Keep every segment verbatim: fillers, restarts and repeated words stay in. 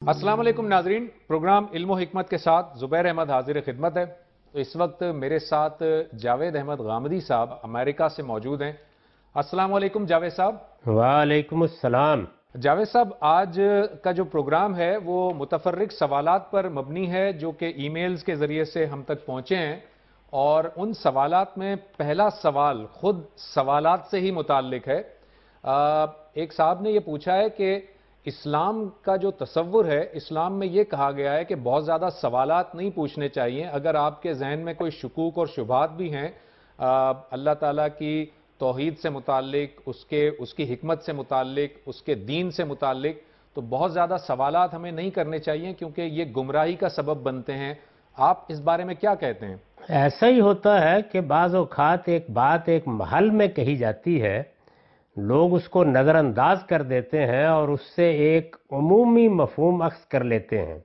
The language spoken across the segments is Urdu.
السلام علیکم ناظرین، پروگرام علم و حکمت کے ساتھ زبیر احمد حاضر خدمت ہے۔ تو اس وقت میرے ساتھ جاوید احمد غامدی صاحب امریکہ سے موجود ہیں۔ السلام علیکم جاوید صاحب۔ وعلیکم السلام۔ جاوید صاحب، آج کا جو پروگرام ہے وہ متفرق سوالات پر مبنی ہے جو کہ ای میلز کے ذریعے سے ہم تک پہنچے ہیں، اور ان سوالات میں پہلا سوال خود سوالات سے ہی متعلق ہے۔ ایک صاحب نے یہ پوچھا ہے کہ اسلام کا جو تصور ہے، اسلام میں یہ کہا گیا ہے کہ بہت زیادہ سوالات نہیں پوچھنے چاہیے۔ اگر آپ کے ذہن میں کوئی شکوک اور شبہات بھی ہیں اللہ تعالیٰ کی توحید سے متعلق، اس کے اس کی حکمت سے متعلق، اس کے دین سے متعلق، تو بہت زیادہ سوالات ہمیں نہیں کرنے چاہیے کیونکہ یہ گمراہی کا سبب بنتے ہیں۔ آپ اس بارے میں کیا کہتے ہیں؟ ایسا ہی ہوتا ہے کہ بعض اوقات ایک بات ایک محل میں کہی جاتی ہے، لوگ اس کو نظر انداز کر دیتے ہیں اور اس سے ایک عمومی مفہوم اخذ کر لیتے ہیں۔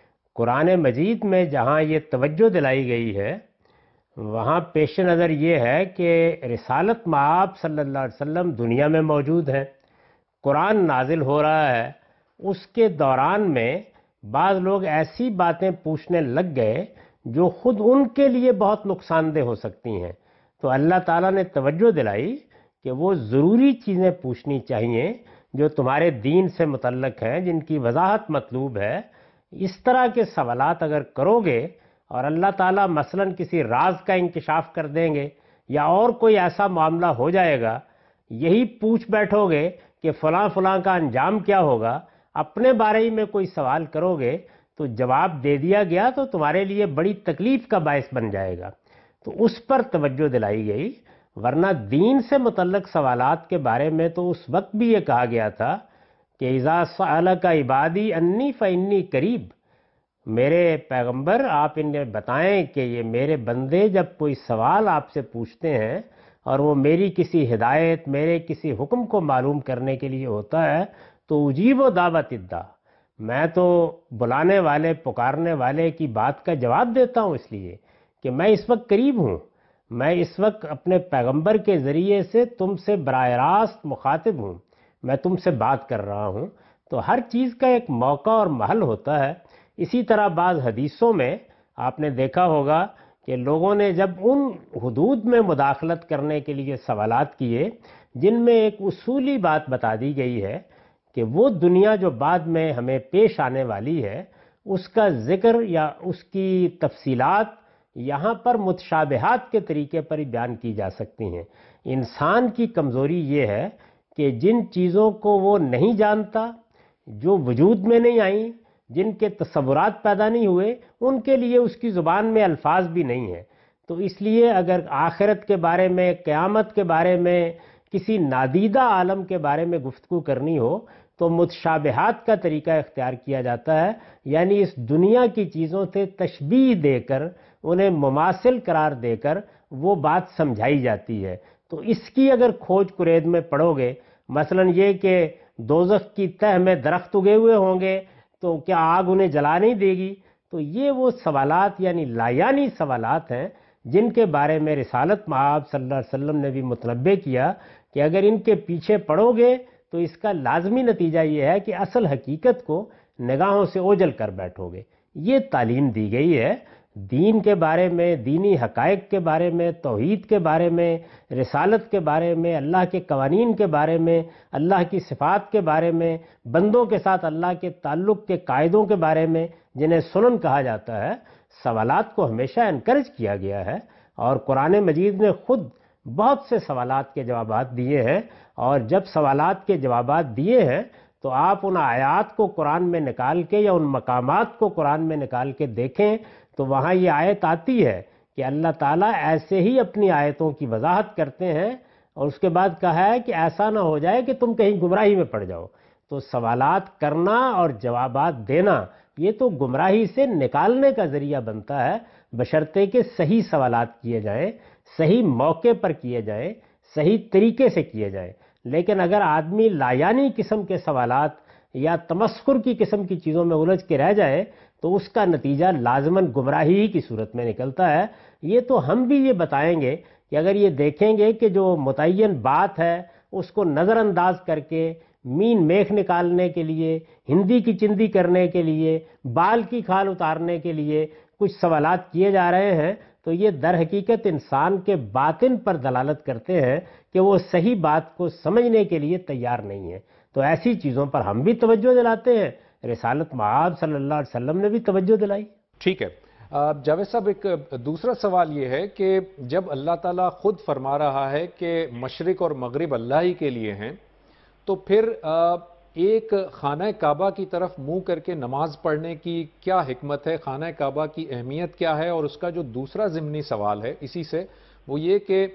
قرآن مجید میں جہاں یہ توجہ دلائی گئی ہے وہاں پیش نظر یہ ہے کہ رسالت مآب صلی اللہ علیہ وسلم دنیا میں موجود ہیں، قرآن نازل ہو رہا ہے، اس کے دوران میں بعض لوگ ایسی باتیں پوچھنے لگ گئے جو خود ان کے لیے بہت نقصان دہ ہو سکتی ہیں۔ تو اللہ تعالیٰ نے توجہ دلائی کہ وہ ضروری چیزیں پوچھنی چاہیے جو تمہارے دین سے متعلق ہیں، جن کی وضاحت مطلوب ہے۔ اس طرح کے سوالات اگر کرو گے اور اللہ تعالیٰ مثلا کسی راز کا انکشاف کر دیں گے یا اور کوئی ایسا معاملہ ہو جائے گا، یہی پوچھ بیٹھو گے کہ فلاں فلاں کا انجام کیا ہوگا، اپنے بارے میں کوئی سوال کرو گے تو جواب دے دیا گیا تو تمہارے لیے بڑی تکلیف کا باعث بن جائے گا۔ تو اس پر توجہ دلائی گئی، ورنہ دین سے متعلق سوالات کے بارے میں تو اس وقت بھی یہ کہا گیا تھا کہ اذا سألک عبادی انی فانی قریب، میرے پیغمبر آپ انہیں بتائیں کہ یہ میرے بندے جب کوئی سوال آپ سے پوچھتے ہیں اور وہ میری کسی ہدایت، میرے کسی حکم کو معلوم کرنے کے لیے ہوتا ہے تو اجیب و دعوت الداع، میں تو بلانے والے پکارنے والے کی بات کا جواب دیتا ہوں، اس لیے کہ میں اس وقت قریب ہوں، میں اس وقت اپنے پیغمبر کے ذریعے سے تم سے براہ راست مخاطب ہوں، میں تم سے بات کر رہا ہوں۔ تو ہر چیز کا ایک موقع اور محل ہوتا ہے۔ اسی طرح بعض حدیثوں میں آپ نے دیکھا ہوگا کہ لوگوں نے جب ان حدود میں مداخلت کرنے کے لیے سوالات کیے جن میں ایک اصولی بات بتا دی گئی ہے کہ وہ دنیا جو بعد میں ہمیں پیش آنے والی ہے اس کا ذکر یا اس کی تفصیلات یہاں پر متشابہات کے طریقے پر ہی بیان کی جا سکتی ہیں۔ انسان کی کمزوری یہ ہے کہ جن چیزوں کو وہ نہیں جانتا، جو وجود میں نہیں آئیں، جن کے تصورات پیدا نہیں ہوئے، ان کے لیے اس کی زبان میں الفاظ بھی نہیں ہیں۔ تو اس لیے اگر آخرت کے بارے میں، قیامت کے بارے میں، کسی نادیدہ عالم کے بارے میں گفتگو کرنی ہو تو متشابہات کا طریقہ اختیار کیا جاتا ہے، یعنی اس دنیا کی چیزوں سے تشبیہ دے کر، انہیں مماثل قرار دے کر وہ بات سمجھائی جاتی ہے۔ تو اس کی اگر کھوج کرید میں پڑو گے، مثلا یہ کہ دوزخ کی تہ میں درخت اگے ہوئے ہوں گے تو کیا آگ انہیں جلا نہیں دے گی، تو یہ وہ سوالات یعنی لایانی سوالات ہیں جن کے بارے میں رسالت مآب صلی اللہ علیہ وسلم نے بھی متنبہ کیا کہ اگر ان کے پیچھے پڑو گے تو اس کا لازمی نتیجہ یہ ہے کہ اصل حقیقت کو نگاہوں سے اوجھل کر بیٹھو گے۔ یہ تعلیم دی گئی ہے دین کے بارے میں، دینی حقائق کے بارے میں، توحید کے بارے میں، رسالت کے بارے میں، اللہ کے قوانین کے بارے میں، اللہ کی صفات کے بارے میں، بندوں کے ساتھ اللہ کے تعلق کے قاعدوں کے بارے میں، جنہیں سنن کہا جاتا ہے۔ سوالات کو ہمیشہ انکریج کیا گیا ہے اور قرآن مجید نے خود بہت سے سوالات کے جوابات دیے ہیں، اور جب سوالات کے جوابات دیے ہیں تو آپ ان آیات کو قرآن میں نکال کے یا ان مقامات کو قرآن میں نکال کے دیکھیں تو وہاں یہ آیت آتی ہے کہ اللہ تعالیٰ ایسے ہی اپنی آیتوں کی وضاحت کرتے ہیں، اور اس کے بعد کہا ہے کہ ایسا نہ ہو جائے کہ تم کہیں گمراہی میں پڑ جاؤ۔ تو سوالات کرنا اور جوابات دینا یہ تو گمراہی سے نکالنے کا ذریعہ بنتا ہے، بشرطے کہ صحیح سوالات کیے جائیں، صحیح موقع پر کیے جائیں، صحیح طریقے سے کیے جائیں۔ لیکن اگر آدمی لایانی قسم کے سوالات یا تمسخر کی قسم کی چیزوں میں الجھ کے رہ جائے تو اس کا نتیجہ لازماً گمراہی ہی کی صورت میں نکلتا ہے۔ یہ تو ہم بھی یہ بتائیں گے کہ اگر یہ دیکھیں گے کہ جو متعین بات ہے اس کو نظر انداز کر کے مین میخ نکالنے کے لیے، ہندی کی چندی کرنے کے لیے، بال کی کھال اتارنے کے لیے کچھ سوالات کیے جا رہے ہیں، تو یہ در حقیقت انسان کے باطن پر دلالت کرتے ہیں کہ وہ صحیح بات کو سمجھنے کے لیے تیار نہیں ہے۔ تو ایسی چیزوں پر ہم بھی توجہ دلاتے ہیں، رسالت مآب صلی اللہ علیہ وسلم نے بھی توجہ دلائی۔ ٹھیک ہے جاوید صاحب، ایک دوسرا سوال یہ ہے کہ جب اللہ تعالیٰ خود فرما رہا ہے کہ مشرق اور مغرب اللہ ہی کے لیے ہیں، تو پھر ایک خانہ کعبہ کی طرف منہ کر کے نماز پڑھنے کی کیا حکمت ہے؟ خانہ کعبہ کی اہمیت کیا ہے؟ اور اس کا جو دوسرا ضمنی سوال ہے اسی سے، وہ یہ کہ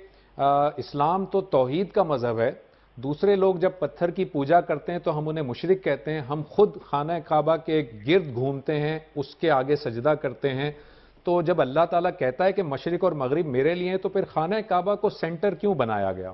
اسلام تو توحید کا مذہب ہے، دوسرے لوگ جب پتھر کی پوجا کرتے ہیں تو ہم انہیں مشرک کہتے ہیں، ہم خود خانہ کعبہ کے گرد گھومتے ہیں، اس کے آگے سجدہ کرتے ہیں، تو جب اللہ تعالیٰ کہتا ہے کہ مشرق اور مغرب میرے لیے ہیں، تو پھر خانہ کعبہ کو سینٹر کیوں بنایا گیا؟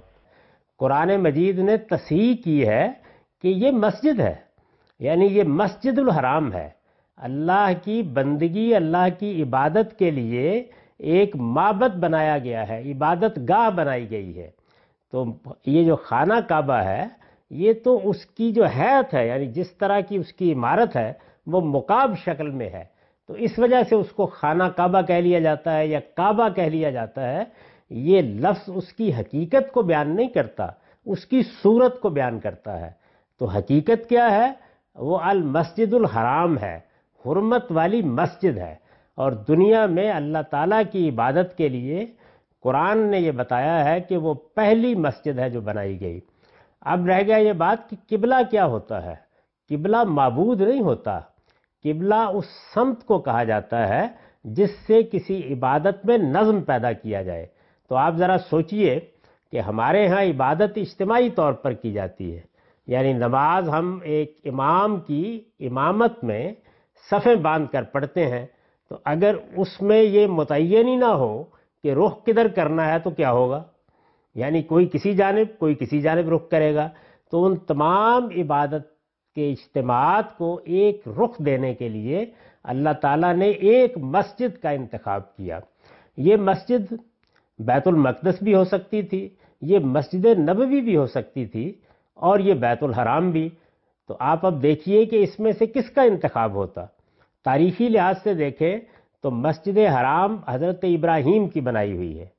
قرآن مجید نے تصحیح کی ہے کہ یہ مسجد ہے، یعنی یہ مسجد الحرام ہے، اللہ کی بندگی، اللہ کی عبادت کے لیے ایک معبد بنایا گیا ہے، عبادت گاہ بنائی گئی ہے۔ تو یہ جو خانہ کعبہ ہے یہ تو اس کی جو حیت ہے، یعنی جس طرح کی اس کی عمارت ہے وہ مکعب شکل میں ہے، تو اس وجہ سے اس کو خانہ کعبہ کہہ لیا جاتا ہے یا کعبہ کہہ لیا جاتا ہے۔ یہ لفظ اس کی حقیقت کو بیان نہیں کرتا، اس کی صورت کو بیان کرتا ہے۔ تو حقیقت کیا ہے؟ وہ المسجد الحرام ہے، حرمت والی مسجد ہے، اور دنیا میں اللہ تعالیٰ کی عبادت کے لیے قرآن نے یہ بتایا ہے کہ وہ پہلی مسجد ہے جو بنائی گئی۔ اب رہ گیا یہ بات کہ قبلہ کیا ہوتا ہے؟ قبلہ معبود نہیں ہوتا، قبلہ اس سمت کو کہا جاتا ہے جس سے کسی عبادت میں نظم پیدا کیا جائے۔ تو آپ ذرا سوچئے کہ ہمارے ہاں عبادت اجتماعی طور پر کی جاتی ہے، یعنی نماز ہم ایک امام کی امامت میں صفیں باندھ کر پڑھتے ہیں، تو اگر اس میں یہ متعین ہی نہ ہو کہ رخ کدھر کرنا ہے تو کیا ہوگا؟ یعنی کوئی کسی جانب کوئی کسی جانب رخ کرے گا۔ تو ان تمام عبادت کے اجتماعات کو ایک رخ دینے کے لیے اللہ تعالیٰ نے ایک مسجد کا انتخاب کیا۔ یہ مسجد بیت المقدس بھی ہو سکتی تھی، یہ مسجد نبوی بھی ہو سکتی تھی، اور یہ بیت الحرام بھی۔ تو آپ اب دیکھیے کہ اس میں سے کس کا انتخاب ہوتا۔ تاریخی لحاظ سے دیکھیں تو مسجد حرام حضرت ابراہیم کی بنائی ہوئی ہے،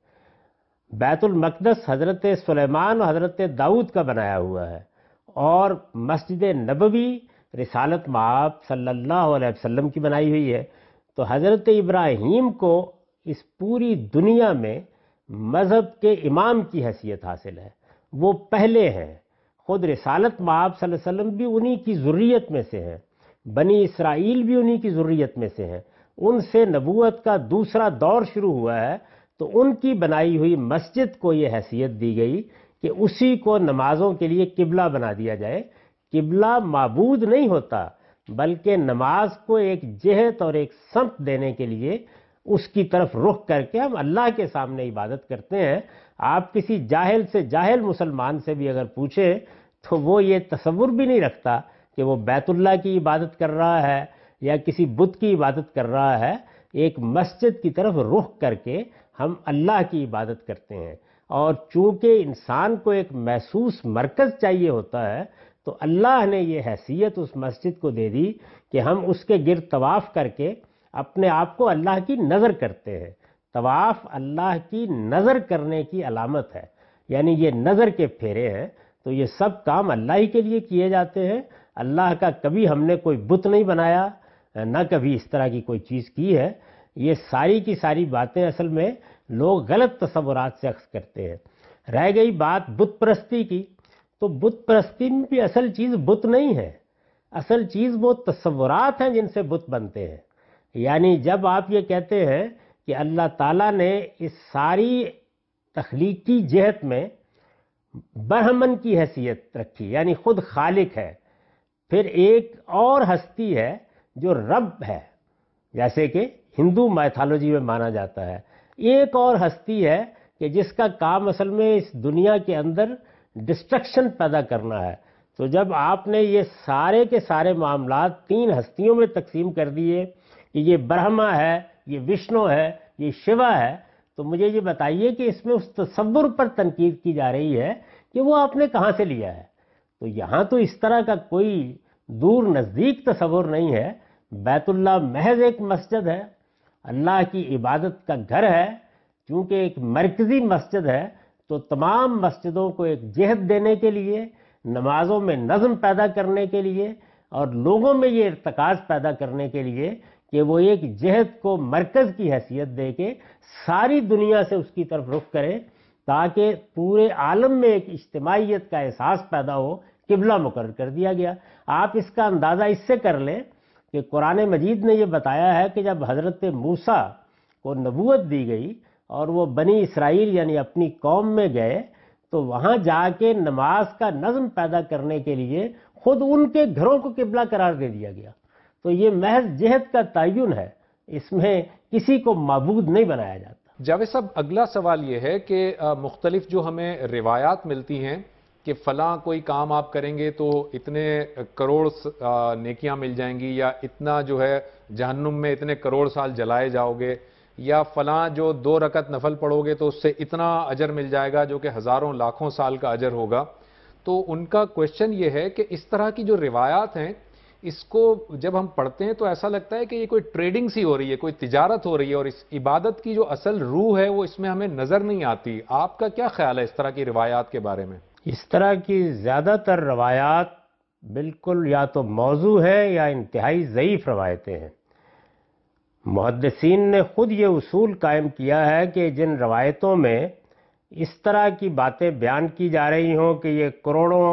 بیت المقدس حضرت سلیمان اور حضرت داؤد کا بنایا ہوا ہے، اور مسجد نبوی رسالت مآب صلی اللہ علیہ وسلم کی بنائی ہوئی ہے۔ تو حضرت ابراہیم کو اس پوری دنیا میں مذہب کے امام کی حیثیت حاصل ہے، وہ پہلے ہیں۔ خود رسالت مآب صلی اللہ علیہ وسلم بھی انہی کی ذریت میں سے ہیں، بنی اسرائیل بھی انہی کی ذریت میں سے ہیں، ان سے نبوت کا دوسرا دور شروع ہوا ہے۔ تو ان کی بنائی ہوئی مسجد کو یہ حیثیت دی گئی کہ اسی کو نمازوں کے لیے قبلہ بنا دیا جائے۔ قبلہ معبود نہیں ہوتا، بلکہ نماز کو ایک جہت اور ایک سمت دینے کے لیے اس کی طرف رخ کر کے ہم اللہ کے سامنے عبادت کرتے ہیں۔ آپ کسی جاہل سے جاہل مسلمان سے بھی اگر پوچھیں تو وہ یہ تصور بھی نہیں رکھتا کہ وہ بیت اللہ کی عبادت کر رہا ہے یا کسی بت کی عبادت کر رہا ہے۔ ایک مسجد کی طرف رخ کر کے ہم اللہ کی عبادت کرتے ہیں، اور چونکہ انسان کو ایک محسوس مرکز چاہیے ہوتا ہے تو اللہ نے یہ حیثیت اس مسجد کو دے دی کہ ہم اس کے گرد طواف کر کے اپنے آپ کو اللہ کی نظر کرتے ہیں۔ طواف اللہ کی نظر کرنے کی علامت ہے، یعنی یہ نظر کے پھیرے ہیں۔ تو یہ سب کام اللہ ہی کے لیے کیے جاتے ہیں، اللہ کا کبھی ہم نے کوئی بت نہیں بنایا، نہ کبھی اس طرح کی کوئی چیز کی ہے۔ یہ ساری کی ساری باتیں اصل میں لوگ غلط تصورات سے اخذ کرتے ہیں۔ رہ گئی بات بت پرستی کی، تو بت پرستی میں بھی اصل چیز بت نہیں ہے، اصل چیز وہ تصورات ہیں جن سے بت بنتے ہیں۔ یعنی جب آپ یہ کہتے ہیں کہ اللہ تعالیٰ نے اس ساری تخلیقی جہت میں برہمن کی حیثیت رکھی، یعنی خود خالق ہے، پھر ایک اور ہستی ہے جو رب ہے، جیسے کہ ہندو میتھالوجی میں مانا جاتا ہے۔ ایک اور ہستی ہے کہ جس کا کام اصل میں اس دنیا کے اندر ڈسٹرکشن پیدا کرنا ہے۔ تو جب آپ نے یہ سارے کے سارے معاملات تین ہستیوں میں تقسیم کر دیے کہ یہ برہما ہے، یہ وشنو ہے، یہ شیوا ہے، تو مجھے یہ بتائیے کہ اس میں اس تصور پر تنقید کی جا رہی ہے کہ وہ آپ نے کہاں سے لیا ہے۔ تو یہاں تو اس طرح کا کوئی دور نزدیک تصور نہیں ہے. بیت اللہ محض ایک مسجد ہے، اللہ کی عبادت کا گھر ہے. چونکہ ایک مرکزی مسجد ہے تو تمام مسجدوں کو ایک جہت دینے کے لیے، نمازوں میں نظم پیدا کرنے کے لیے اور لوگوں میں یہ ارتکاز پیدا کرنے کے لیے کہ وہ ایک جہت کو مرکز کی حیثیت دے کے ساری دنیا سے اس کی طرف رخ کریں، تاکہ پورے عالم میں ایک اجتماعیت کا احساس پیدا ہو. قبلہ مقرر کر دیا گیا. آپ اس کا اندازہ اس سے کر لیں کہ قرآن مجید نے یہ بتایا ہے کہ جب حضرت موسیٰ کو نبوت دی گئی اور وہ بنی اسرائیل یعنی اپنی قوم میں گئے تو وہاں جا کے نماز کا نظم پیدا کرنے کے لیے خود ان کے گھروں کو قبلہ قرار دے دیا گیا. تو یہ محض جہت کا تعین ہے، اس میں کسی کو معبود نہیں بنایا جاتا. جاوید صاحب، اگلا سوال یہ ہے کہ مختلف جو ہمیں روایات ملتی ہیں کہ فلاں کوئی کام آپ کریں گے تو اتنے کروڑ نیکیاں مل جائیں گی، یا اتنا جو ہے جہنم میں اتنے کروڑ سال جلائے جاؤ گے، یا فلاں جو دو رکعت نفل پڑھو گے تو اس سے اتنا اجر مل جائے گا جو کہ ہزاروں لاکھوں سال کا اجر ہوگا. تو ان کا کویشچن یہ ہے کہ اس طرح کی جو روایات ہیں اس کو جب ہم پڑھتے ہیں تو ایسا لگتا ہے کہ یہ کوئی ٹریڈنگ سی ہو رہی ہے، کوئی تجارت ہو رہی ہے، اور اس عبادت کی جو اصل روح ہے وہ اس میں ہمیں نظر نہیں آتی. آپ کا کیا خیال ہے اس طرح کی روایات کے بارے میں؟ اس طرح کی زیادہ تر روایات بالکل یا تو موضوع ہیں یا انتہائی ضعیف روایتیں ہیں. محدثین نے خود یہ اصول قائم کیا ہے کہ جن روایتوں میں اس طرح کی باتیں بیان کی جا رہی ہوں کہ یہ کروڑوں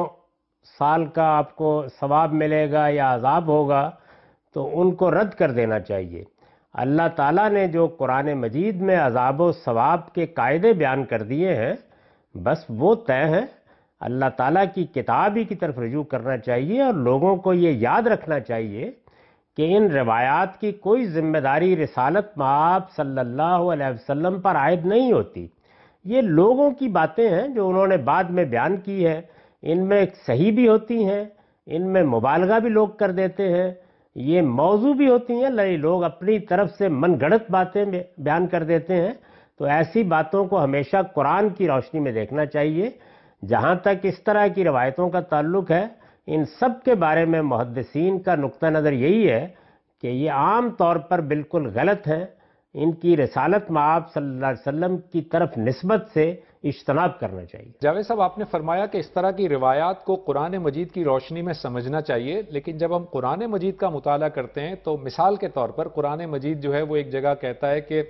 سال کا آپ کو ثواب ملے گا یا عذاب ہوگا، تو ان کو رد کر دینا چاہیے. اللہ تعالیٰ نے جو قرآن مجید میں عذاب و ثواب کے قاعدے بیان کر دیے ہیں بس وہ طے ہیں. اللہ تعالیٰ کی کتاب ہی کی طرف رجوع کرنا چاہیے اور لوگوں کو یہ یاد رکھنا چاہیے کہ ان روایات کی کوئی ذمہ داری رسالت مآب صلی اللہ علیہ وسلم پر عائد نہیں ہوتی. یہ لوگوں کی باتیں ہیں جو انہوں نے بعد میں بیان کی ہے. ان میں صحیح بھی ہوتی ہیں، ان میں مبالغہ بھی لوگ کر دیتے ہیں، یہ موضوع بھی ہوتی ہیں، لوگ اپنی طرف سے من گھڑت باتیں بیان کر دیتے ہیں. تو ایسی باتوں کو ہمیشہ قرآن کی روشنی میں دیکھنا چاہیے. جہاں تک اس طرح کی روایتوں کا تعلق ہے، ان سب کے بارے میں محدثین کا نقطہ نظر یہی ہے کہ یہ عام طور پر بالکل غلط ہیں. ان کی رسالت مآب صلی اللہ علیہ وسلم کی طرف نسبت سے اجتناب کرنا چاہیے. جاوید صاحب، آپ نے فرمایا کہ اس طرح کی روایات کو قرآن مجید کی روشنی میں سمجھنا چاہیے، لیکن جب ہم قرآن مجید کا مطالعہ کرتے ہیں تو مثال کے طور پر قرآن مجید جو ہے وہ ایک جگہ کہتا ہے کہ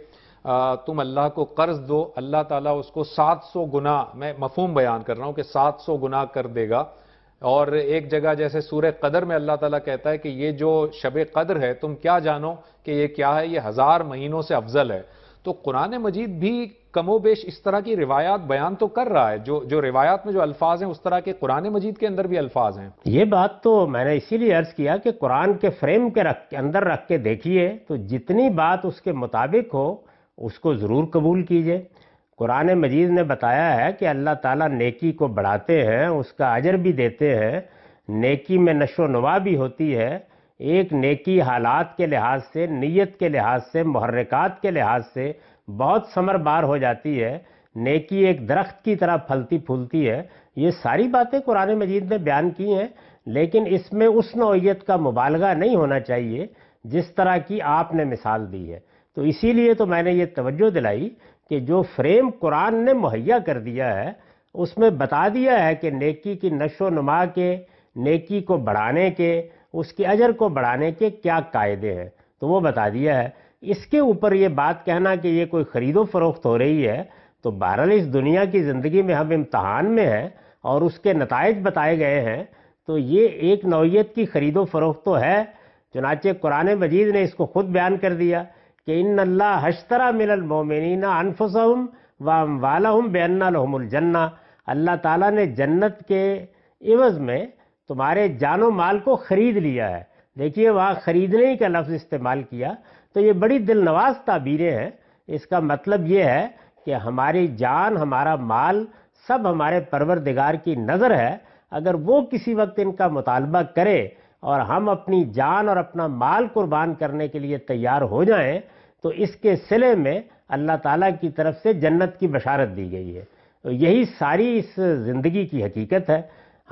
تم اللہ کو قرض دو، اللہ تعالیٰ اس کو سات سو گنا، میں مفہوم بیان کر رہا ہوں کہ سات سو گنا کر دے گا. اور ایک جگہ جیسے سورہ قدر میں اللہ تعالیٰ کہتا ہے کہ یہ جو شب قدر ہے تم کیا جانو کہ یہ کیا ہے، یہ ہزار مہینوں سے افضل ہے. تو قرآن مجید بھی کم و بیش اس طرح کی روایات بیان تو کر رہا ہے، جو جو روایات میں جو الفاظ ہیں اس طرح کے قرآن مجید کے اندر بھی الفاظ ہیں. یہ بات تو میں نے اسی لیے عرض کیا کہ قرآن کے فریم کے رکھ کے اندر رکھ کے دیکھیے تو جتنی بات اس کے مطابق ہو اس کو ضرور قبول کیجئے. قرآن مجید نے بتایا ہے کہ اللہ تعالیٰ نیکی کو بڑھاتے ہیں، اس کا اجر بھی دیتے ہیں، نیکی میں نشو و نما بھی ہوتی ہے. ایک نیکی حالات کے لحاظ سے، نیت کے لحاظ سے، محرکات کے لحاظ سے بہت ثمر بار ہو جاتی ہے. نیکی ایک درخت کی طرح پھلتی پھولتی ہے. یہ ساری باتیں قرآن مجید نے بیان کی ہیں، لیکن اس میں اس نوعیت کا مبالغہ نہیں ہونا چاہیے جس طرح کی آپ نے مثال دی ہے. تو اسی لیے تو میں نے یہ توجہ دلائی کہ جو فریم قرآن نے مہیا کر دیا ہے اس میں بتا دیا ہے کہ نیکی کی نشو و نما کے، نیکی کو بڑھانے کے، اس کے اجر کو بڑھانے کے کیا قاعدے ہیں، تو وہ بتا دیا ہے. اس کے اوپر یہ بات کہنا کہ یہ کوئی خرید و فروخت ہو رہی ہے، تو بہرحال اس دنیا کی زندگی میں ہم امتحان میں ہیں اور اس کے نتائج بتائے گئے ہیں، تو یہ ایک نوعیت کی خرید و فروخت تو ہے. چنانچہ قرآن مجید نے اس کو خود بیان کر دیا کہ ان اللہ اشتری من المؤمنین انفسهم واموالهم بان لهم الجنہ. اللہ تعالیٰ نے جنت کے عوض میں تمہارے جان و مال کو خرید لیا ہے. دیکھیے وہاں خریدنے کا لفظ استعمال کیا، تو یہ بڑی دل نواز تعبیریں ہیں. اس کا مطلب یہ ہے کہ ہماری جان، ہمارا مال سب ہمارے پروردگار کی نظر ہے. اگر وہ کسی وقت ان کا مطالبہ کرے اور ہم اپنی جان اور اپنا مال قربان کرنے کے لیے تیار ہو جائیں تو اس کے صلے میں اللہ تعالیٰ کی طرف سے جنت کی بشارت دی گئی ہے. یہی ساری اس زندگی کی حقیقت ہے.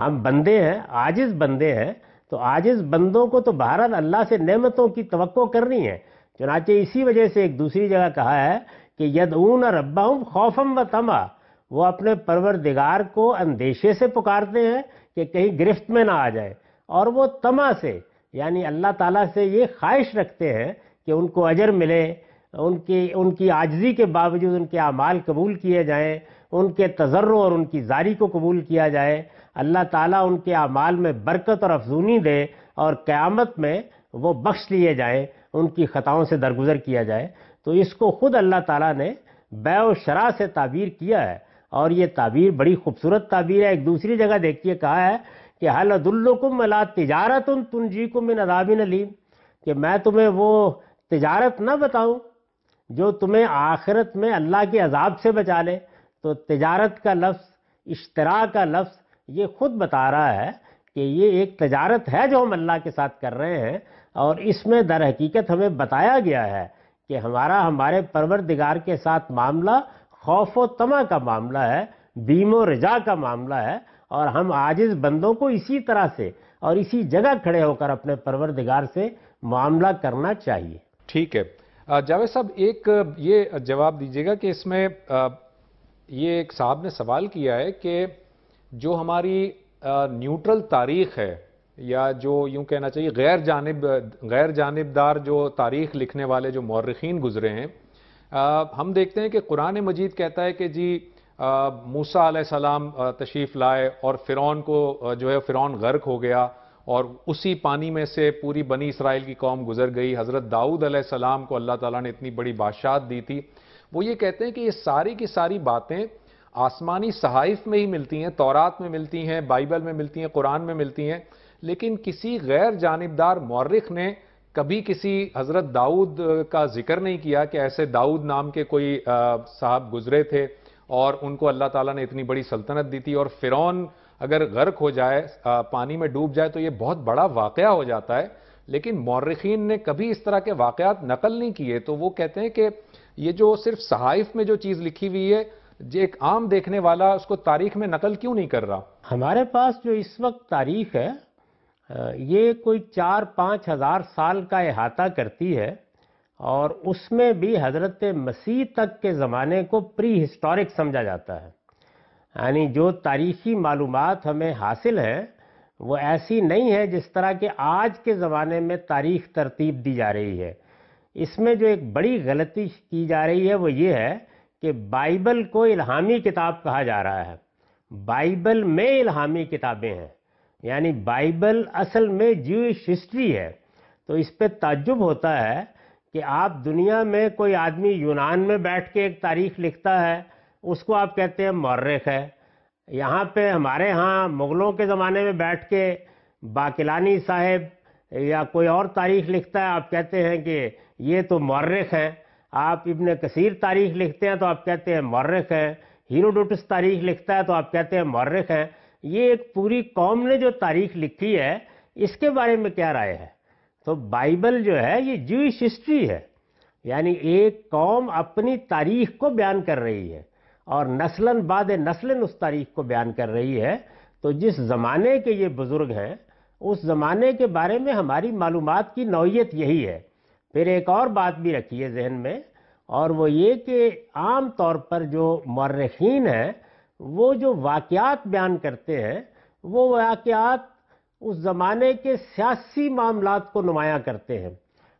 ہم بندے ہیں، عاجز بندے ہیں، تو عاجز بندوں کو تو بہرحال اللہ سے نعمتوں کی توقع کرنی ہے. چنانچہ اسی وجہ سے ایک دوسری جگہ کہا ہے کہ یدعون ربہم خوفا و طمعا، وہ اپنے پروردگار کو اندیشے سے پکارتے ہیں کہ کہیں گرفت میں نہ آ جائے، اور وہ طمع سے یعنی اللہ تعالیٰ سے یہ خواہش رکھتے ہیں کہ ان کو اجر ملے، ان کی ان کی عاجزی کے باوجود ان کے اعمال قبول کیے جائیں، ان کے تضرع اور ان کی زاری کو قبول کیا جائے، اللہ تعالیٰ ان کے اعمال میں برکت اور افزونی دے اور قیامت میں وہ بخش لیے جائیں، ان کی خطاؤں سے درگزر کیا جائے. تو اس کو خود اللہ تعالیٰ نے بیع و شراء سے تعبیر کیا ہے، اور یہ تعبیر بڑی خوبصورت تعبیر ہے. ایک دوسری جگہ دیکھیے کہا ہے کہ هل ادلکم علی تجارۃ تنجیکم من عذاب الیم، کہ میں تمہیں وہ تجارت نہ بتاؤں جو تمہیں آخرت میں اللہ کے عذاب سے بچا لے. تو تجارت کا لفظ، اشترا کا لفظ، یہ خود بتا رہا ہے کہ یہ ایک تجارت ہے جو ہم اللہ کے ساتھ کر رہے ہیں، اور اس میں در حقیقت ہمیں بتایا گیا ہے کہ ہمارا ہمارے پروردگار کے ساتھ معاملہ خوف و طمع کا معاملہ ہے، بیم و رجا کا معاملہ ہے، اور ہم عاجز بندوں کو اسی طرح سے اور اسی جگہ کھڑے ہو کر اپنے پروردگار سے معاملہ کرنا چاہیے. ٹھیک ہے جاوید صاحب، ایک یہ جواب دیجیے گا کہ اس میں یہ ایک صاحب نے سوال کیا ہے کہ جو ہماری نیوٹرل تاریخ ہے، یا جو یوں کہنا چاہیے غیر جانب غیر جانبدار جو تاریخ لکھنے والے جو مورخین گزرے ہیں، ہم دیکھتے ہیں کہ قرآن مجید کہتا ہے کہ جی موسیٰ علیہ السلام تشریف لائے اور فرعون کو جو ہے فرعون غرق ہو گیا، اور اسی پانی میں سے پوری بنی اسرائیل کی قوم گزر گئی. حضرت داؤد علیہ السلام کو اللہ تعالیٰ نے اتنی بڑی بادشاہت دی تھی. وہ یہ کہتے ہیں کہ یہ ساری کی ساری باتیں آسمانی صحائف میں ہی ملتی ہیں، تورات میں ملتی ہیں، بائبل میں ملتی ہیں، قرآن میں ملتی ہیں، لیکن کسی غیر جانبدار مورخ نے کبھی کسی حضرت داؤد کا ذکر نہیں کیا کہ ایسے داؤد نام کے کوئی صاحب گزرے تھے اور ان کو اللہ تعالیٰ نے اتنی بڑی سلطنت دی تھی، اور فرعون اگر غرق ہو جائے، پانی میں ڈوب جائے تو یہ بہت بڑا واقعہ ہو جاتا ہے. لیکن مورخین نے کبھی اس طرح کے واقعات نقل نہیں کیے. تو وہ کہتے ہیں کہ یہ جو صرف صحائف میں جو چیز لکھی ہوئی ہے، جو ایک عام دیکھنے والا اس کو تاریخ میں نقل کیوں نہیں کر رہا؟ ہمارے پاس جو اس وقت تاریخ ہے یہ کوئی چار پانچ ہزار سال کا احاطہ کرتی ہے، اور اس میں بھی حضرت مسیح تک کے زمانے کو پری ہسٹورک سمجھا جاتا ہے. یعنی جو تاریخی معلومات ہمیں حاصل ہیں وہ ایسی نہیں ہے جس طرح کہ آج کے زمانے میں تاریخ ترتیب دی جا رہی ہے. اس میں جو ایک بڑی غلطی کی جا رہی ہے وہ یہ ہے کہ بائبل کو الہامی کتاب کہا جا رہا ہے. بائبل میں الہامی کتابیں ہیں، یعنی بائبل اصل میں جیوش ہسٹری ہے. تو اس پہ تعجب ہوتا ہے کہ آپ دنیا میں کوئی آدمی یونان میں بیٹھ کے ایک تاریخ لکھتا ہے، اس کو آپ کہتے ہیں مورخ ہے. یہاں پہ ہمارے ہاں مغلوں کے زمانے میں بیٹھ کے باقلانی صاحب یا کوئی اور تاریخ لکھتا ہے، آپ کہتے ہیں کہ یہ تو مورخ ہے. آپ ابن کثیر تاریخ لکھتے ہیں تو آپ کہتے ہیں مورخ ہے. ہیروڈوٹس تاریخ لکھتا ہے تو آپ کہتے ہیں مورخ ہے. یہ ایک پوری قوم نے جو تاریخ لکھی ہے اس کے بارے میں کیا رائے ہے؟ تو بائبل جو ہے یہ جیوش ہسٹری ہے، یعنی ایک قوم اپنی تاریخ کو بیان کر رہی ہے اور نسلاً بعد نسلاً اس تاریخ کو بیان کر رہی ہے. تو جس زمانے کے یہ بزرگ ہیں اس زمانے کے بارے میں ہماری معلومات کی نوعیت یہی ہے. پھر ایک اور بات بھی رکھیے ذہن میں، اور وہ یہ کہ عام طور پر جو مورخین ہیں وہ جو واقعات بیان کرتے ہیں وہ واقعات اس زمانے کے سیاسی معاملات کو نمایاں کرتے ہیں.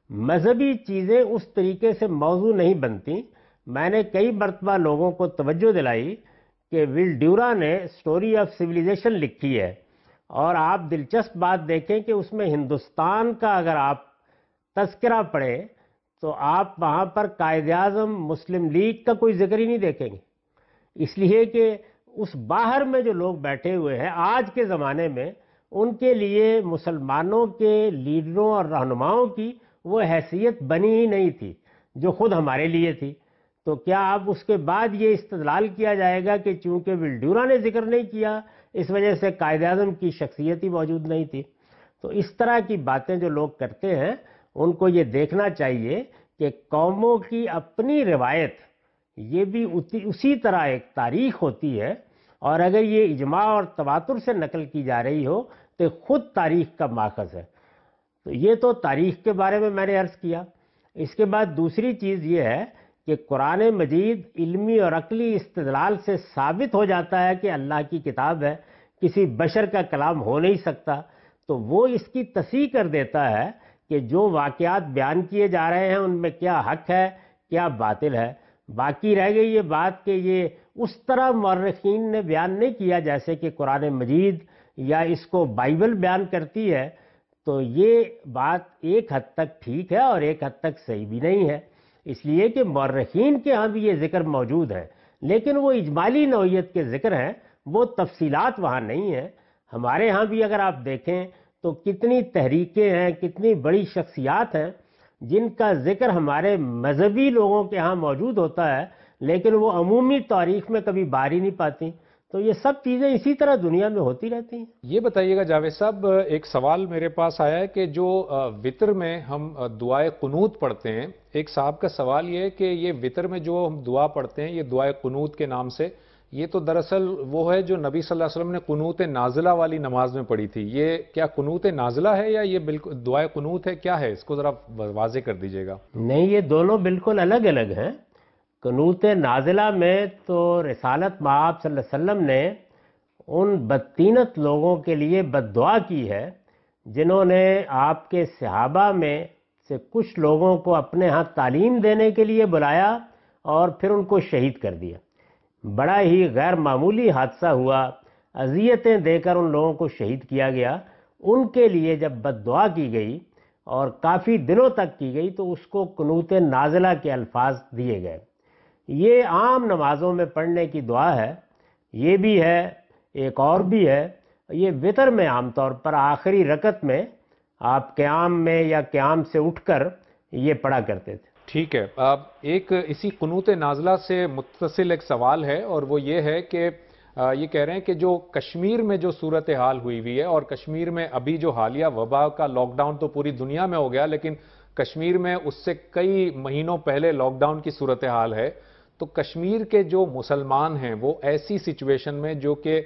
مذہبی چیزیں اس طریقے سے موضوع نہیں بنتی. میں نے کئی مرتبہ لوگوں کو توجہ دلائی کہ ول ڈیورا نے سٹوری آف سویلائزیشن لکھی ہے، اور آپ دلچسپ بات دیکھیں کہ اس میں ہندوستان کا اگر آپ تذکرہ پڑھیں تو آپ وہاں پر قائد اعظم مسلم لیگ کا کوئی ذکر ہی نہیں دیکھیں گے، اس لیے کہ اس باہر میں جو لوگ بیٹھے ہوئے ہیں آج کے زمانے میں ان کے لیے مسلمانوں کے لیڈروں اور رہنماؤں کی وہ حیثیت بنی ہی نہیں تھی جو خود ہمارے لیے تھی. تو کیا اب اس کے بعد یہ استدلال کیا جائے گا کہ چونکہ ول ڈیورا نے ذکر نہیں کیا اس وجہ سے قائد اعظم کی شخصیت ہی موجود نہیں تھی؟ تو اس طرح کی باتیں جو لوگ کرتے ہیں ان کو یہ دیکھنا چاہیے کہ قوموں کی اپنی روایت یہ بھی اسی طرح ایک تاریخ ہوتی ہے، اور اگر یہ اجماع اور تواتر سے نقل کی جا رہی ہو تو خود تاریخ کا ماخذ ہے۔ تو یہ تو تاریخ کے بارے میں میں نے عرض کیا۔ اس کے بعد دوسری چیز یہ ہے کہ قرآن مجید علمی اور عقلی استدلال سے ثابت ہو جاتا ہے کہ اللہ کی کتاب ہے، کسی بشر کا کلام ہو نہیں سکتا، تو وہ اس کی تصحیح کر دیتا ہے کہ جو واقعات بیان کیے جا رہے ہیں ان میں کیا حق ہے کیا باطل ہے۔ باقی رہ گئی یہ بات کہ یہ اس طرح مورخین نے بیان نہیں کیا جیسے کہ قرآن مجید یا اس کو بائبل بیان کرتی ہے، تو یہ بات ایک حد تک ٹھیک ہے اور ایک حد تک صحیح بھی نہیں ہے، اس لیے کہ مورخین کے ہاں بھی یہ ذکر موجود ہے، لیکن وہ اجمالی نوعیت کے ذکر ہیں، وہ تفصیلات وہاں نہیں ہیں۔ ہمارے ہاں بھی اگر آپ دیکھیں تو کتنی تحریکیں ہیں، کتنی بڑی شخصیات ہیں جن کا ذکر ہمارے مذہبی لوگوں کے ہاں موجود ہوتا ہے، لیکن وہ عمومی تاریخ میں کبھی بار ہی نہیں پاتی۔ تو یہ سب چیزیں اسی طرح دنیا میں ہوتی رہتی ہیں۔ یہ بتائیے گا جاوید صاحب، ایک سوال میرے پاس آیا ہے کہ جو وطر میں ہم دعائے قنوت پڑھتے ہیں، ایک صاحب کا سوال یہ ہے کہ یہ وطر میں جو ہم دعا پڑھتے ہیں یہ دعائے قنوت کے نام سے، یہ تو دراصل وہ ہے جو نبی صلی اللہ علیہ وسلم نے قنوت نازلہ والی نماز میں پڑھی تھی، یہ کیا قنوت نازلہ ہے یا یہ بالکل دعائے قنوت ہے، کیا ہے؟ اس کو ذرا واضح کر دیجئے گا۔ نہیں، یہ دونوں بالکل الگ الگ ہیں۔ قنوت نازلہ میں تو رسالت مآب صلی اللہ علیہ وسلم نے ان بدطینت لوگوں کے لیے بد دعا کی ہے جنہوں نے آپ کے صحابہ میں سے کچھ لوگوں کو اپنے ہاں تعلیم دینے کے لیے بلایا اور پھر ان کو شہید کر دیا۔ بڑا ہی غیر معمولی حادثہ ہوا، اذیتیں دے کر ان لوگوں کو شہید کیا گیا۔ ان کے لیے جب بد دعا کی گئی اور کافی دنوں تک کی گئی تو اس کو قنوت نازلہ کے الفاظ دیے گئے۔ یہ عام نمازوں میں پڑھنے کی دعا ہے، یہ بھی ہے، ایک اور بھی ہے، یہ وتر میں عام طور پر آخری رکعت میں آپ قیام میں یا قیام سے اٹھ کر یہ پڑھا کرتے تھے۔ ٹھیک ہے، اب ایک اسی قنوت نازلہ سے متصل ایک سوال ہے اور وہ یہ ہے کہ یہ کہہ رہے ہیں کہ جو کشمیر میں جو صورتحال ہوئی ہوئی ہے اور کشمیر میں ابھی جو حالیہ وبا کا لاک ڈاؤن تو پوری دنیا میں ہو گیا، لیکن کشمیر میں اس سے کئی مہینوں پہلے لاک ڈاؤن کی صورتحال ہے، تو کشمیر کے جو مسلمان ہیں وہ ایسی سچویشن میں جو کہ